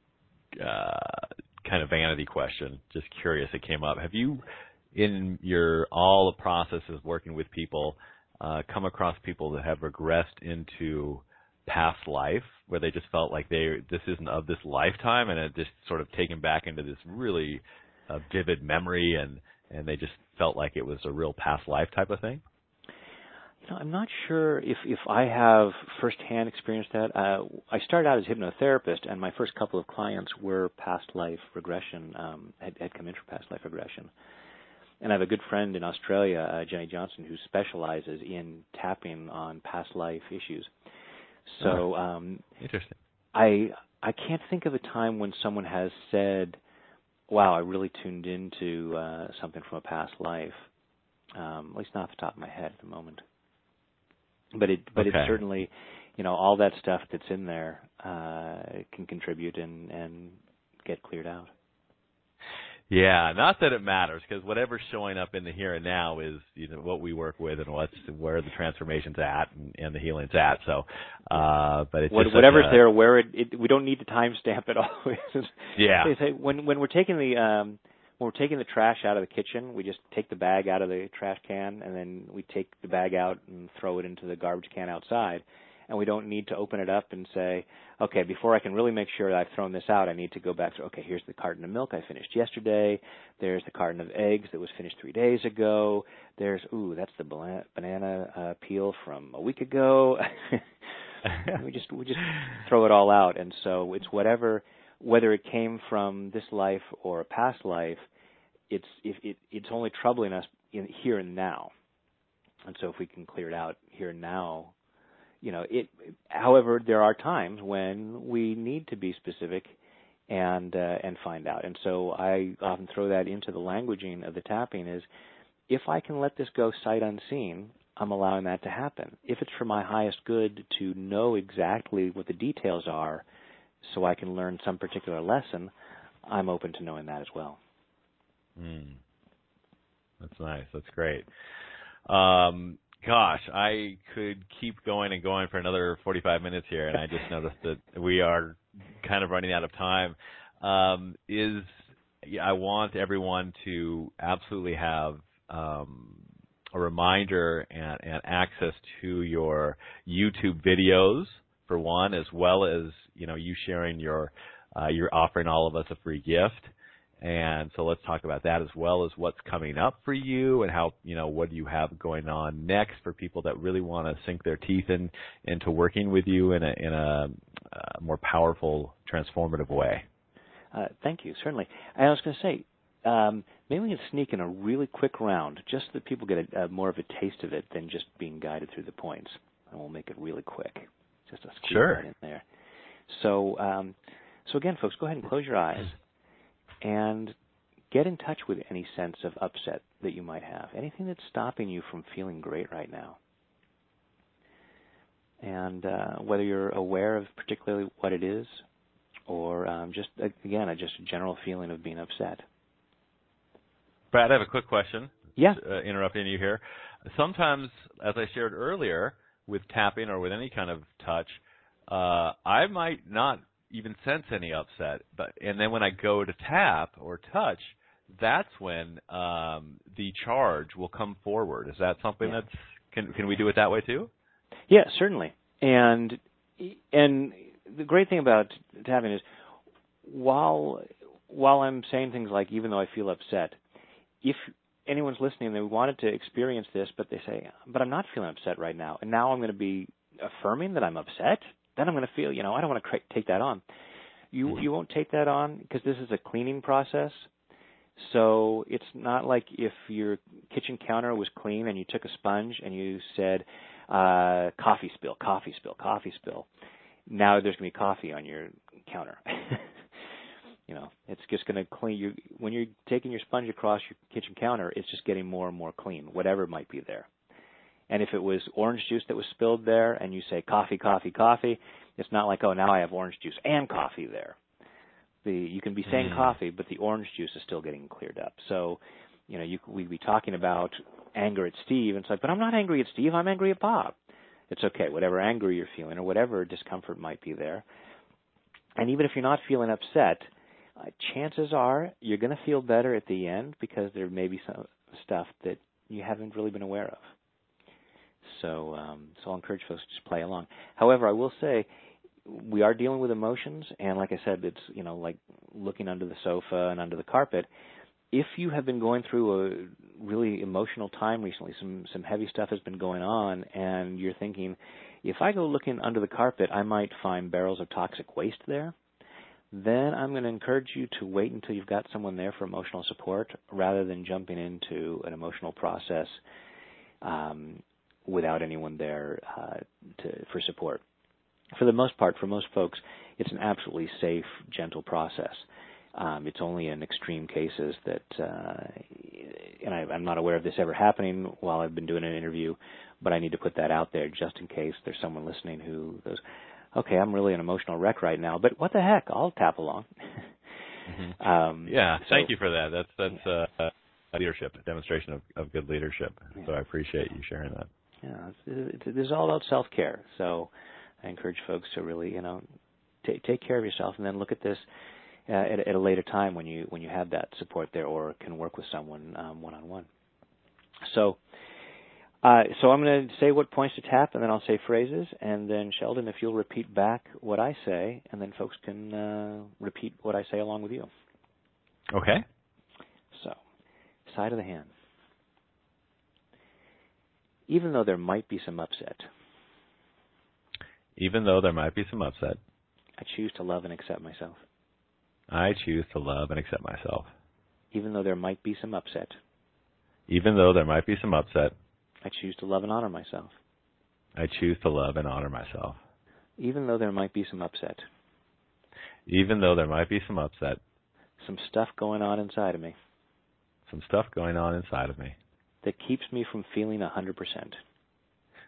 [SPEAKER 1] uh, kind of vanity question, just curious, it came up. Have you, in your all the processes working with people, uh, come across people that have regressed into past life, where they just felt like they this isn't of this lifetime, and it just sort of taken back into this really uh, vivid memory, and, and they just felt like it was a real past life type of thing?
[SPEAKER 2] You know, I'm not sure if, if I have firsthand experienced that. Uh, I started out as a hypnotherapist, and my first couple of clients were past life regression, um, had, had come in for past life regression. And I have a good friend in Australia, uh, Jenny Johnson, who specializes in tapping on past life issues. So um,
[SPEAKER 1] interesting.
[SPEAKER 2] I I can't think of a time when someone has said, wow, I really tuned into uh, something from a past life, um, at least not off the top of my head at the moment. But it, but
[SPEAKER 1] okay.
[SPEAKER 2] it's certainly, you know, all that stuff that's in there uh, can contribute and, and get cleared out.
[SPEAKER 1] Yeah, not that it matters, because whatever's showing up in the here and now is, you know, what we work with and what's where the transformation's at and, and the healing's at. So, uh, but it's
[SPEAKER 2] what,
[SPEAKER 1] just
[SPEAKER 2] whatever's
[SPEAKER 1] a,
[SPEAKER 2] there, where it, it, we don't need to timestamp it always.
[SPEAKER 1] yeah.
[SPEAKER 2] They say when when we're taking the um, when we're taking the trash out of the kitchen, we just take the bag out of the trash can, and then we take the bag out and throw it into the garbage can outside. And we don't need to open it up and say, okay, before I can really make sure that I've thrown this out, I need to go back to, okay, here's the carton of milk I finished yesterday. There's the carton of eggs that was finished three days ago. There's, ooh, that's the banana uh, peel from a week ago. we just we just throw it all out. And so it's whatever, whether it came from this life or a past life, it's if it, it's only troubling us in here and now. And so if we can clear it out here and now, you know, it. However, there are times when we need to be specific and uh, and find out. And so I often throw that into the languaging of the tapping is, if I can let this go sight unseen, I'm allowing that to happen. If it's for my highest good to know exactly what the details are so I can learn some particular lesson, I'm open to knowing that as well.
[SPEAKER 1] Mm. That's nice. That's great. Um, gosh, I could keep going and going for another forty-five minutes here, and I just noticed that we are kind of running out of time. Um, is I want everyone to absolutely have um, a reminder and, and access to your YouTube videos, for one, as well as, you know, you sharing your, uh, you're offering all of us a free gift. And so let's talk about that, as well as what's coming up for you and how, you know, what do you have going on next for people that really want to sink their teeth in, into working with you in a, in a, a more powerful, transformative way.
[SPEAKER 2] Uh, thank you, certainly. I was going to say, um, maybe we can sneak in a really quick round, just so that people get a, a more of a taste of it than just being guided through the points. And we'll make it really quick, just to squeeze
[SPEAKER 1] sure.
[SPEAKER 2] that in there. So, um, so again, folks, go ahead and close your eyes and get in touch with any sense of upset that you might have, anything that's stopping you from feeling great right now. And uh, whether you're aware of particularly what it is, or um, just, again, a, just a general feeling of being upset.
[SPEAKER 1] Brad, I have a quick question.
[SPEAKER 2] Yeah.
[SPEAKER 1] Uh, interrupting you here. Sometimes, as I shared earlier, with tapping or with any kind of touch, uh, I might not even sense any upset, but and then when I go to tap or touch, that's when um, the charge will come forward. Is that something
[SPEAKER 2] yeah.
[SPEAKER 1] that's can can we do it that way too?
[SPEAKER 2] Yeah, certainly. And and the great thing about tapping is while while I'm saying things like, even though I feel upset, if anyone's listening and they wanted to experience this, but they say, but I'm not feeling upset right now, and now I'm going to be affirming that I'm upset, then I'm going to feel, you know, I don't want to cra- take that on. You mm-hmm. you won't take that on because this is a cleaning process. So it's not like if your kitchen counter was clean and you took a sponge and you said, uh, coffee spill, coffee spill, coffee spill. Now there's going to be coffee on your counter. You know, it's just going to clean you. When you're taking your sponge across your kitchen counter, it's just getting more and more clean, whatever might be there. And if it was orange juice that was spilled there and you say coffee, coffee, coffee, it's not like, oh, now I have orange juice and coffee there. The, you can be saying mm. coffee, but the orange juice is still getting cleared up. So, you know, you, we'd be talking about anger at Steve, and it's like, but I'm not angry at Steve, I'm angry at Bob. It's okay, whatever anger you're feeling or whatever discomfort might be there. And even if you're not feeling upset, uh, chances are you're going to feel better at the end because there may be some stuff that you haven't really been aware of. So, um, so I'll encourage folks to just play along. However, I will say we are dealing with emotions, and like I said, it's, you know, like looking under the sofa and under the carpet. If you have been going through a really emotional time recently, some some heavy stuff has been going on, and you're thinking, if I go looking under the carpet, I might find barrels of toxic waste there, then I'm going to encourage you to wait until you've got someone there for emotional support rather than jumping into an emotional process um, without anyone there uh, to, for support. For the most part, for most folks, it's an absolutely safe, gentle process. Um, it's only in extreme cases that, uh, and I, I'm not aware of this ever happening while I've been doing an interview, but I need to put that out there just in case there's someone listening who goes, okay, I'm really an emotional wreck right now, but what the heck, I'll tap along.
[SPEAKER 1] mm-hmm. um, yeah,
[SPEAKER 2] so,
[SPEAKER 1] thank you for that. That's that's yeah. uh, a leadership, a demonstration of, of good leadership. Yeah. So I appreciate you sharing that.
[SPEAKER 2] Yeah, it's, it's, this is all about self-care. So I encourage folks to really, you know, t- take care of yourself and then look at this uh, at, at a later time when you when you have that support there or can work with someone um, one-on-one. So, uh, so I'm going to say what points to tap, and then I'll say phrases, and then Sheldon, if you'll repeat back what I say, and then folks can uh, repeat what I say along with you.
[SPEAKER 1] Okay.
[SPEAKER 2] So, side of the hand. Even though there might be some upset.
[SPEAKER 1] Even though there might be some upset.
[SPEAKER 2] I choose to love and accept myself.
[SPEAKER 1] I choose to love and accept myself.
[SPEAKER 2] Even though there might be some upset.
[SPEAKER 1] Even though there might be some upset.
[SPEAKER 2] I choose to love and honor myself.
[SPEAKER 1] I choose to love and honor myself.
[SPEAKER 2] Even though there might be some upset.
[SPEAKER 1] Even though there might be some upset.
[SPEAKER 2] Some stuff going on inside of me.
[SPEAKER 1] Some stuff going on inside of me.
[SPEAKER 2] That keeps me from feeling one hundred percent.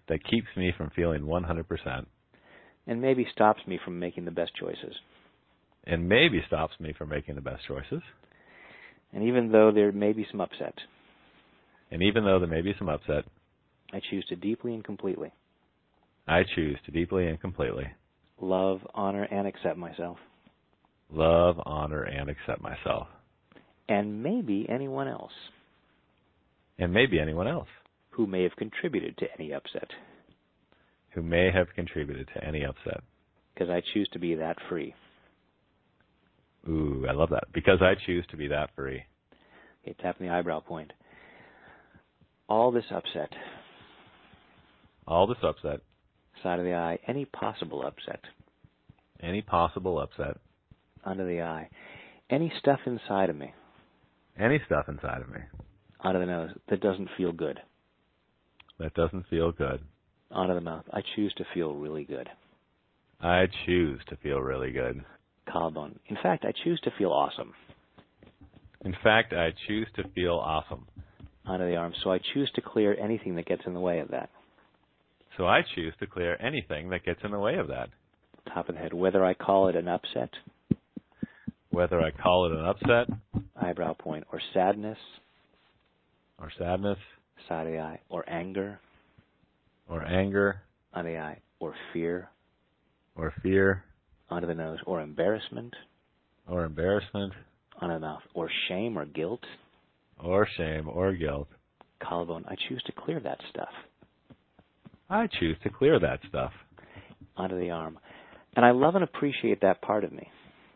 [SPEAKER 1] that keeps me from feeling one hundred percent.
[SPEAKER 2] And maybe stops me from making the best choices.
[SPEAKER 1] And maybe stops me from making the best choices.
[SPEAKER 2] And even though there may be some upset.
[SPEAKER 1] And even though there may be some upset.
[SPEAKER 2] I choose to deeply and completely.
[SPEAKER 1] I choose to deeply and completely.
[SPEAKER 2] Love, honor, and accept myself.
[SPEAKER 1] Love, honor, and accept myself.
[SPEAKER 2] And maybe anyone else.
[SPEAKER 1] And maybe anyone else.
[SPEAKER 2] Who may have contributed to any upset.
[SPEAKER 1] Who may have contributed to any upset.
[SPEAKER 2] Because I choose to be that free.
[SPEAKER 1] Ooh, I love that. Because I choose to be that free.
[SPEAKER 2] Okay, tapping the eyebrow point. All this upset.
[SPEAKER 1] All this upset.
[SPEAKER 2] Side of the eye. Any possible upset.
[SPEAKER 1] Any possible upset.
[SPEAKER 2] Under the eye. Any stuff inside of me.
[SPEAKER 1] Any stuff inside of me.
[SPEAKER 2] Under the nose. That doesn't feel good.
[SPEAKER 1] That doesn't feel good.
[SPEAKER 2] Under the mouth. I choose to feel really good.
[SPEAKER 1] I choose to feel really good.
[SPEAKER 2] Collarbone. In fact, I choose to feel awesome.
[SPEAKER 1] In fact, I choose to feel awesome.
[SPEAKER 2] Under the arm. So I choose to clear anything that gets in the way of that.
[SPEAKER 1] So I choose to clear anything that gets in the way of that.
[SPEAKER 2] Top of the head. Whether I call it an upset.
[SPEAKER 1] Whether I call it an upset.
[SPEAKER 2] Eyebrow point. Or sadness.
[SPEAKER 1] Or sadness.
[SPEAKER 2] Side of the eye. Or anger.
[SPEAKER 1] Or anger.
[SPEAKER 2] Under the eye. Or fear.
[SPEAKER 1] Or fear.
[SPEAKER 2] Under the nose. Or embarrassment.
[SPEAKER 1] Or embarrassment.
[SPEAKER 2] Under the mouth. Or shame or guilt.
[SPEAKER 1] Or shame or guilt.
[SPEAKER 2] Collarbone. I choose to clear that stuff.
[SPEAKER 1] I choose to clear that stuff.
[SPEAKER 2] Under the arm. And I love and appreciate that part of me.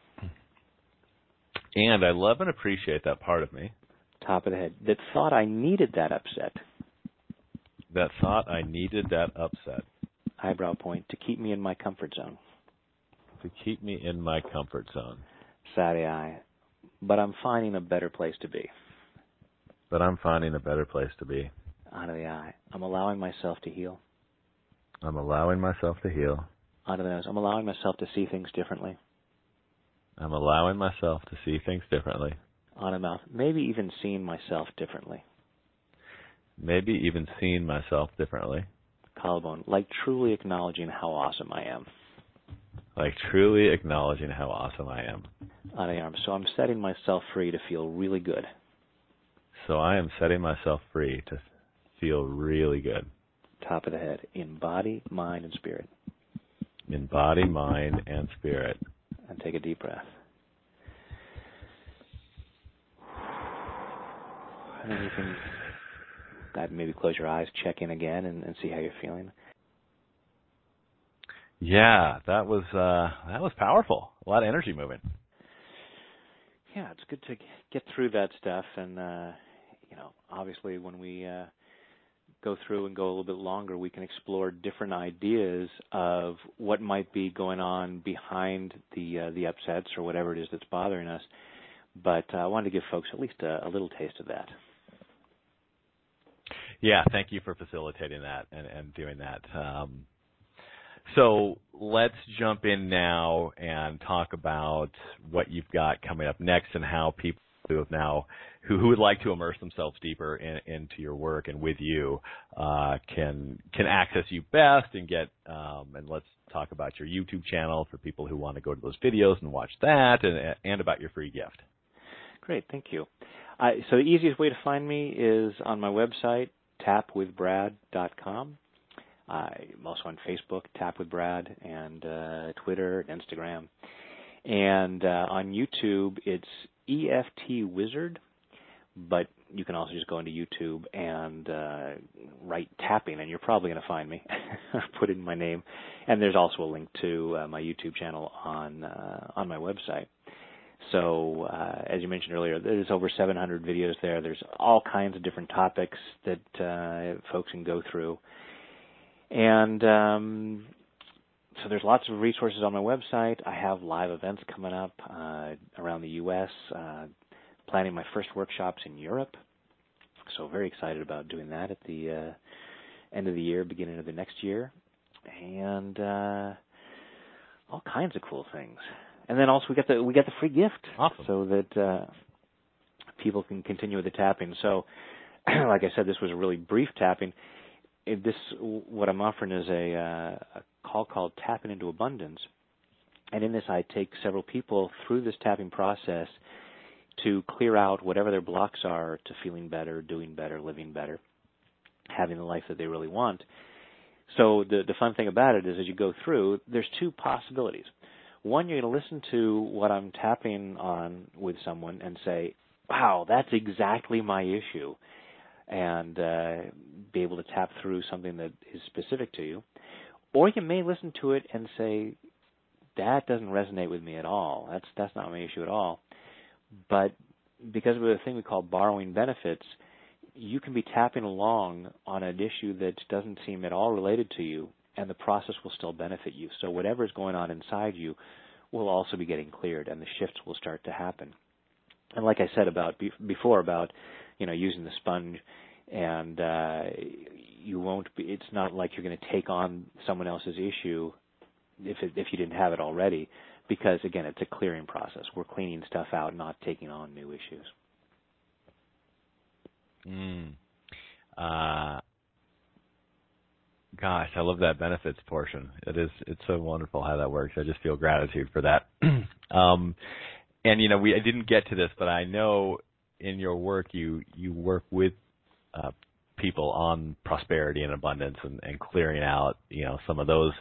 [SPEAKER 1] And I love and appreciate that part of me.
[SPEAKER 2] Top of the head. That thought I needed that upset.
[SPEAKER 1] That thought I needed that upset.
[SPEAKER 2] Eyebrow point. To keep me in my comfort zone.
[SPEAKER 1] To keep me in my comfort zone.
[SPEAKER 2] Side of the eye. But I'm finding a better place to be.
[SPEAKER 1] But I'm finding a better place to be.
[SPEAKER 2] Under the eye. I'm allowing myself to heal.
[SPEAKER 1] I'm allowing myself to heal.
[SPEAKER 2] Under the nose. I'm allowing myself to see things differently.
[SPEAKER 1] I'm allowing myself to see things differently.
[SPEAKER 2] On the mouth. Maybe even seeing myself differently.
[SPEAKER 1] Maybe even seeing myself differently.
[SPEAKER 2] Collarbone. Like truly acknowledging how awesome I am.
[SPEAKER 1] Like truly acknowledging how awesome I am.
[SPEAKER 2] On the arm. So I'm setting myself free to feel really good.
[SPEAKER 1] So I am setting myself free to feel really good.
[SPEAKER 2] Top of the head. In body, mind, and spirit.
[SPEAKER 1] In body, mind, and spirit.
[SPEAKER 2] And take a deep breath. And then you can uh, maybe close your eyes, check in again, and, and see how you're feeling.
[SPEAKER 1] Yeah, that was uh, that was powerful. A lot of energy moving.
[SPEAKER 2] Yeah, it's good to get through that stuff, and uh, you know, obviously, when we uh, go through and go a little bit longer, we can explore different ideas of what might be going on behind the uh, the upsets or whatever it is that's bothering us. But uh, I wanted to give folks at least a, a little taste of that.
[SPEAKER 1] Yeah, thank you for facilitating that and, and doing that. Um, so let's jump in now and talk about what you've got coming up next and how people who have now who, who would like to immerse themselves deeper in, into your work and with you uh, can can access you best and get um, and let's talk about your YouTube channel for people who want to go to those videos and watch that and and about your free gift.
[SPEAKER 2] Great, thank you. Uh, so the easiest way to find me is on my website, tap with brad dot com. I'm also on Facebook, Tap with Brad, and uh, Twitter, and Instagram. And uh, on YouTube, it's E F T Wizard, but you can also just go into YouTube and uh, write tapping, and you're probably going to find me or put in my name. And there's also a link to uh, my YouTube channel on uh, on my website. So, uh, as you mentioned earlier, there's over seven hundred videos there. There's all kinds of different topics that uh, folks can go through. And um, so there's lots of resources on my website. I have live events coming up uh, around the U S, uh, planning my first workshops in Europe. So very excited about doing that at the uh, end of the year, beginning of the next year. And uh, all kinds of cool things. And then also we get the we get the free gift,
[SPEAKER 1] awesome.
[SPEAKER 2] So that uh, people can continue with the tapping. So, like I said, this was a really brief tapping. this what I'm offering is a, uh, a call called Tapping into Abundance. And in this, I take several people through this tapping process to clear out whatever their blocks are to feeling better, doing better, living better, having the life that they really want. So the, the fun thing about it is as you go through, there's two possibilities. One, you're going to listen to what I'm tapping on with someone and say, wow, that's exactly my issue, and uh, be able to tap through something that is specific to you. Or you may listen to it and say, that doesn't resonate with me at all. That's that's not my issue at all. But because of the thing we call borrowing benefits, you can be tapping along on an issue that doesn't seem at all related to you, and the process will still benefit you. So whatever is going on inside you will also be getting cleared, and the shifts will start to happen. And like I said about before about, you know, using the sponge, and uh, you won't be. It's not like you're going to take on someone else's issue if it, if you didn't have it already, because again, it's a clearing process. We're cleaning stuff out, not taking on new issues.
[SPEAKER 1] Mm. Uh, gosh, I love that benefits portion. It is. It's so wonderful how that works. I just feel gratitude for that. um, and you know, we I didn't get to this, but I know in your work you you work with uh, people on prosperity and abundance and, and clearing out you know some of those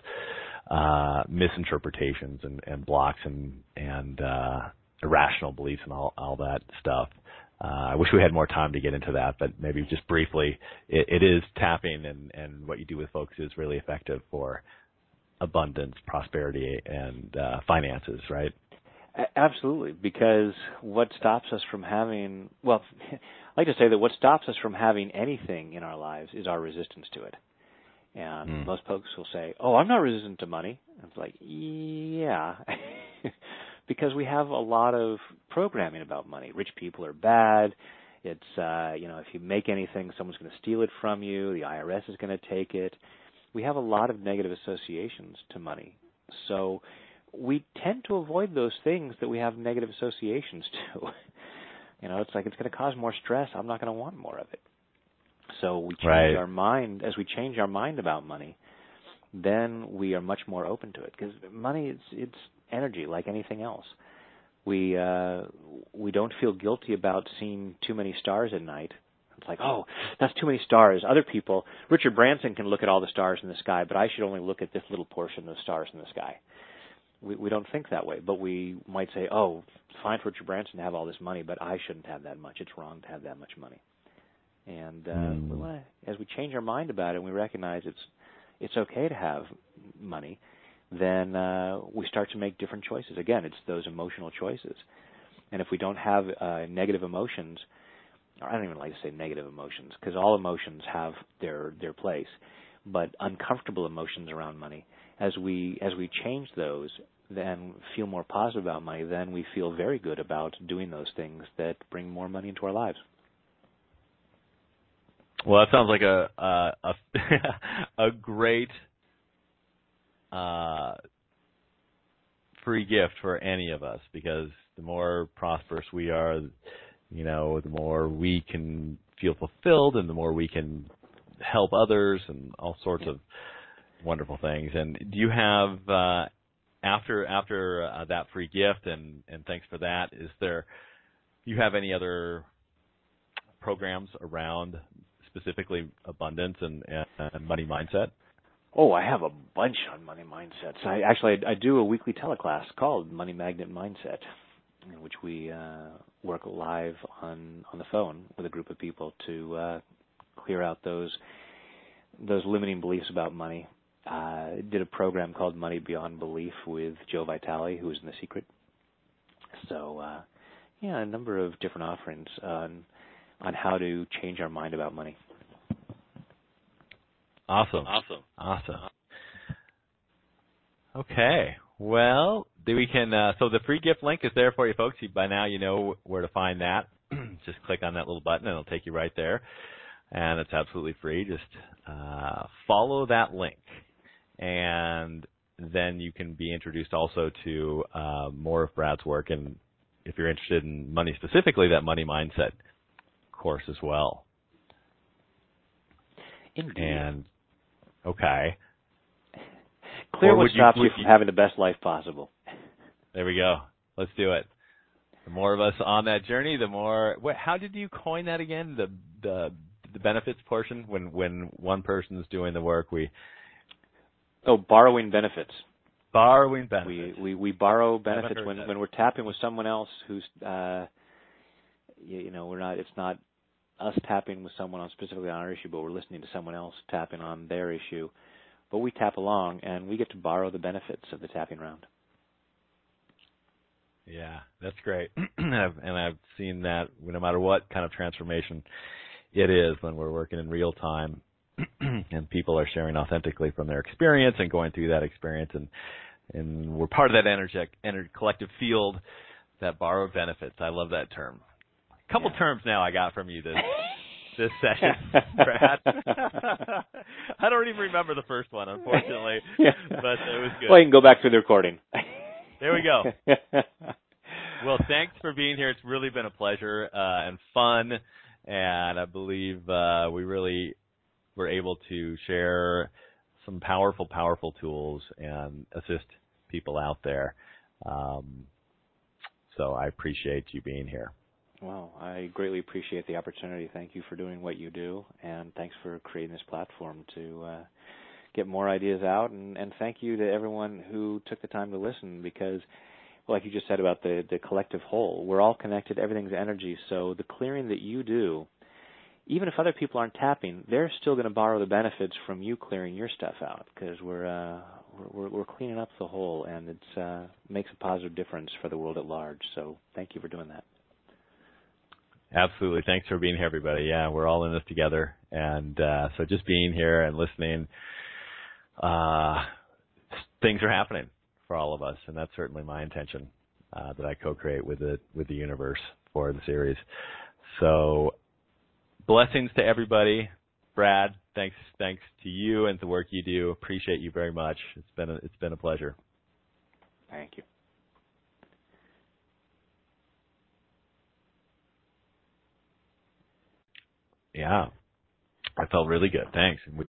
[SPEAKER 1] uh, misinterpretations and, and blocks and and uh, irrational beliefs and all all that stuff. Uh, I wish we had more time to get into that, but maybe just briefly, it, it is tapping, and, and what you do with folks is really effective for abundance, prosperity, and uh, finances, right?
[SPEAKER 2] Absolutely, because what stops us from having, well, I like to say that what stops us from having anything in our lives is our resistance to it. And mm. most folks will say, oh, I'm not resistant to money. And it's like, yeah. Because we have a lot of programming about money. Rich people are bad. It's, uh, you know, if you make anything, someone's going to steal it from you. The I R S is going to take it. We have a lot of negative associations to money. So we tend to avoid those things that we have negative associations to. You know, it's like it's going to cause more stress. I'm not going to want more of it. So we change
[SPEAKER 1] right.
[SPEAKER 2] our mind. As we change our mind about money, then we are much more open to it. Because money, it's it's energy like anything else. We uh, we don't feel guilty about seeing too many stars at night. It's like, oh, that's too many stars. Other people, Richard Branson can look at all the stars in the sky, but I should only look at this little portion of stars in the sky. We we don't think that way, but we might say, oh, it's fine for Richard Branson to have all this money, but I shouldn't have that much. It's wrong to have that much money. And uh, mm. we wanna, as we change our mind about it and we recognize it's it's okay to have money, then uh, we start to make different choices. Again, it's those emotional choices. And if we don't have uh, negative emotions, or I don't even like to say negative emotions, because all emotions have their their place, but uncomfortable emotions around money, as we as we change those, then feel more positive about money, then we feel very good about doing those things that bring more money into our lives.
[SPEAKER 1] Well, that sounds like a a a, a great uh, free gift for any of us, because the more prosperous we are, you know, the more we can feel fulfilled, and the more we can help others, and all sorts of wonderful things. And do you have uh, after after uh, that free gift, and, and thanks for that, is there do you have any other programs around specifically abundance and, and money mindset?
[SPEAKER 2] Oh, I have a bunch on money mindsets. I actually I, I do a weekly teleclass called Money Magnet Mindset, in which we uh, work live on on the phone with a group of people to uh, clear out those those limiting beliefs about money. Uh, did a program called Money Beyond Belief with Joe Vitale, who was in The Secret. So, uh, yeah, a number of different offerings on on how to change our mind about money.
[SPEAKER 1] Awesome. Awesome. Awesome. Okay. Well, we can. Uh, so the free gift link is there for you, folks. You, by now, you know where to find that. Just click on that little button, and it'll take you right there. And it's absolutely free. Just uh, follow that link, and then you can be introduced also to uh, more of Brad's work. And if you're interested in money specifically, that money mindset course as well.
[SPEAKER 2] Indeed.
[SPEAKER 1] And Okay.
[SPEAKER 2] Clear
[SPEAKER 1] Or
[SPEAKER 2] what
[SPEAKER 1] would you-
[SPEAKER 2] stops you,
[SPEAKER 1] would
[SPEAKER 2] from
[SPEAKER 1] you-
[SPEAKER 2] having the best life possible.
[SPEAKER 1] There we go. Let's do it. The more of us on that journey, the more. What, how did you coin that again? The the the benefits portion. When when one person's doing the work, we
[SPEAKER 2] Oh, borrowing benefits.
[SPEAKER 1] borrowing benefits.
[SPEAKER 2] We we, we borrow benefits
[SPEAKER 1] heard
[SPEAKER 2] when
[SPEAKER 1] that.
[SPEAKER 2] when we're tapping with someone else who's uh, you, you know we're not. It's not us tapping with someone on specifically on our issue, but we're listening to someone else tapping on their issue. But we tap along, and we get to borrow the benefits of the tapping round.
[SPEAKER 1] Yeah, that's great. and I've seen that no matter what kind of transformation it is when we're working in real time and people are sharing authentically from their experience and going through that experience, and, and we're part of that energetic, energy, collective field that borrowed benefits. I love that term. A couple
[SPEAKER 2] Yeah.
[SPEAKER 1] terms now I got from you this this session, Brad. I don't even remember the first one, unfortunately,
[SPEAKER 2] Yeah.
[SPEAKER 1] but it was good.
[SPEAKER 2] Well, you can go back through the recording.
[SPEAKER 1] There we go. Well, thanks for being here. It's really been a pleasure uh, and fun, and I believe uh, we really were able to share some powerful, powerful tools and assist people out there. Um, so I appreciate you being here.
[SPEAKER 2] Well, I greatly appreciate the opportunity. Thank you for doing what you do, and thanks for creating this platform to uh, get more ideas out. And, and thank you to everyone who took the time to listen, because, well, like you just said about the, the collective whole, we're all connected. Everything's energy. So the clearing that you do, even if other people aren't tapping, they're still going to borrow the benefits from you clearing your stuff out, because we're, uh, we're we're cleaning up the whole, and it uh, makes a positive difference for the world at large. So thank you for doing that.
[SPEAKER 1] Absolutely. Thanks for being here, everybody. Yeah, we're all in this together. And uh, so just being here and listening, uh, things are happening for all of us. And that's certainly my intention uh, that I co-create with the, with the universe for the series. So blessings to everybody. Brad, thanks thanks to you and the work you do. Appreciate you very much. It's been a, it's been a pleasure.
[SPEAKER 2] Thank you.
[SPEAKER 1] Yeah, I felt really good. Thanks.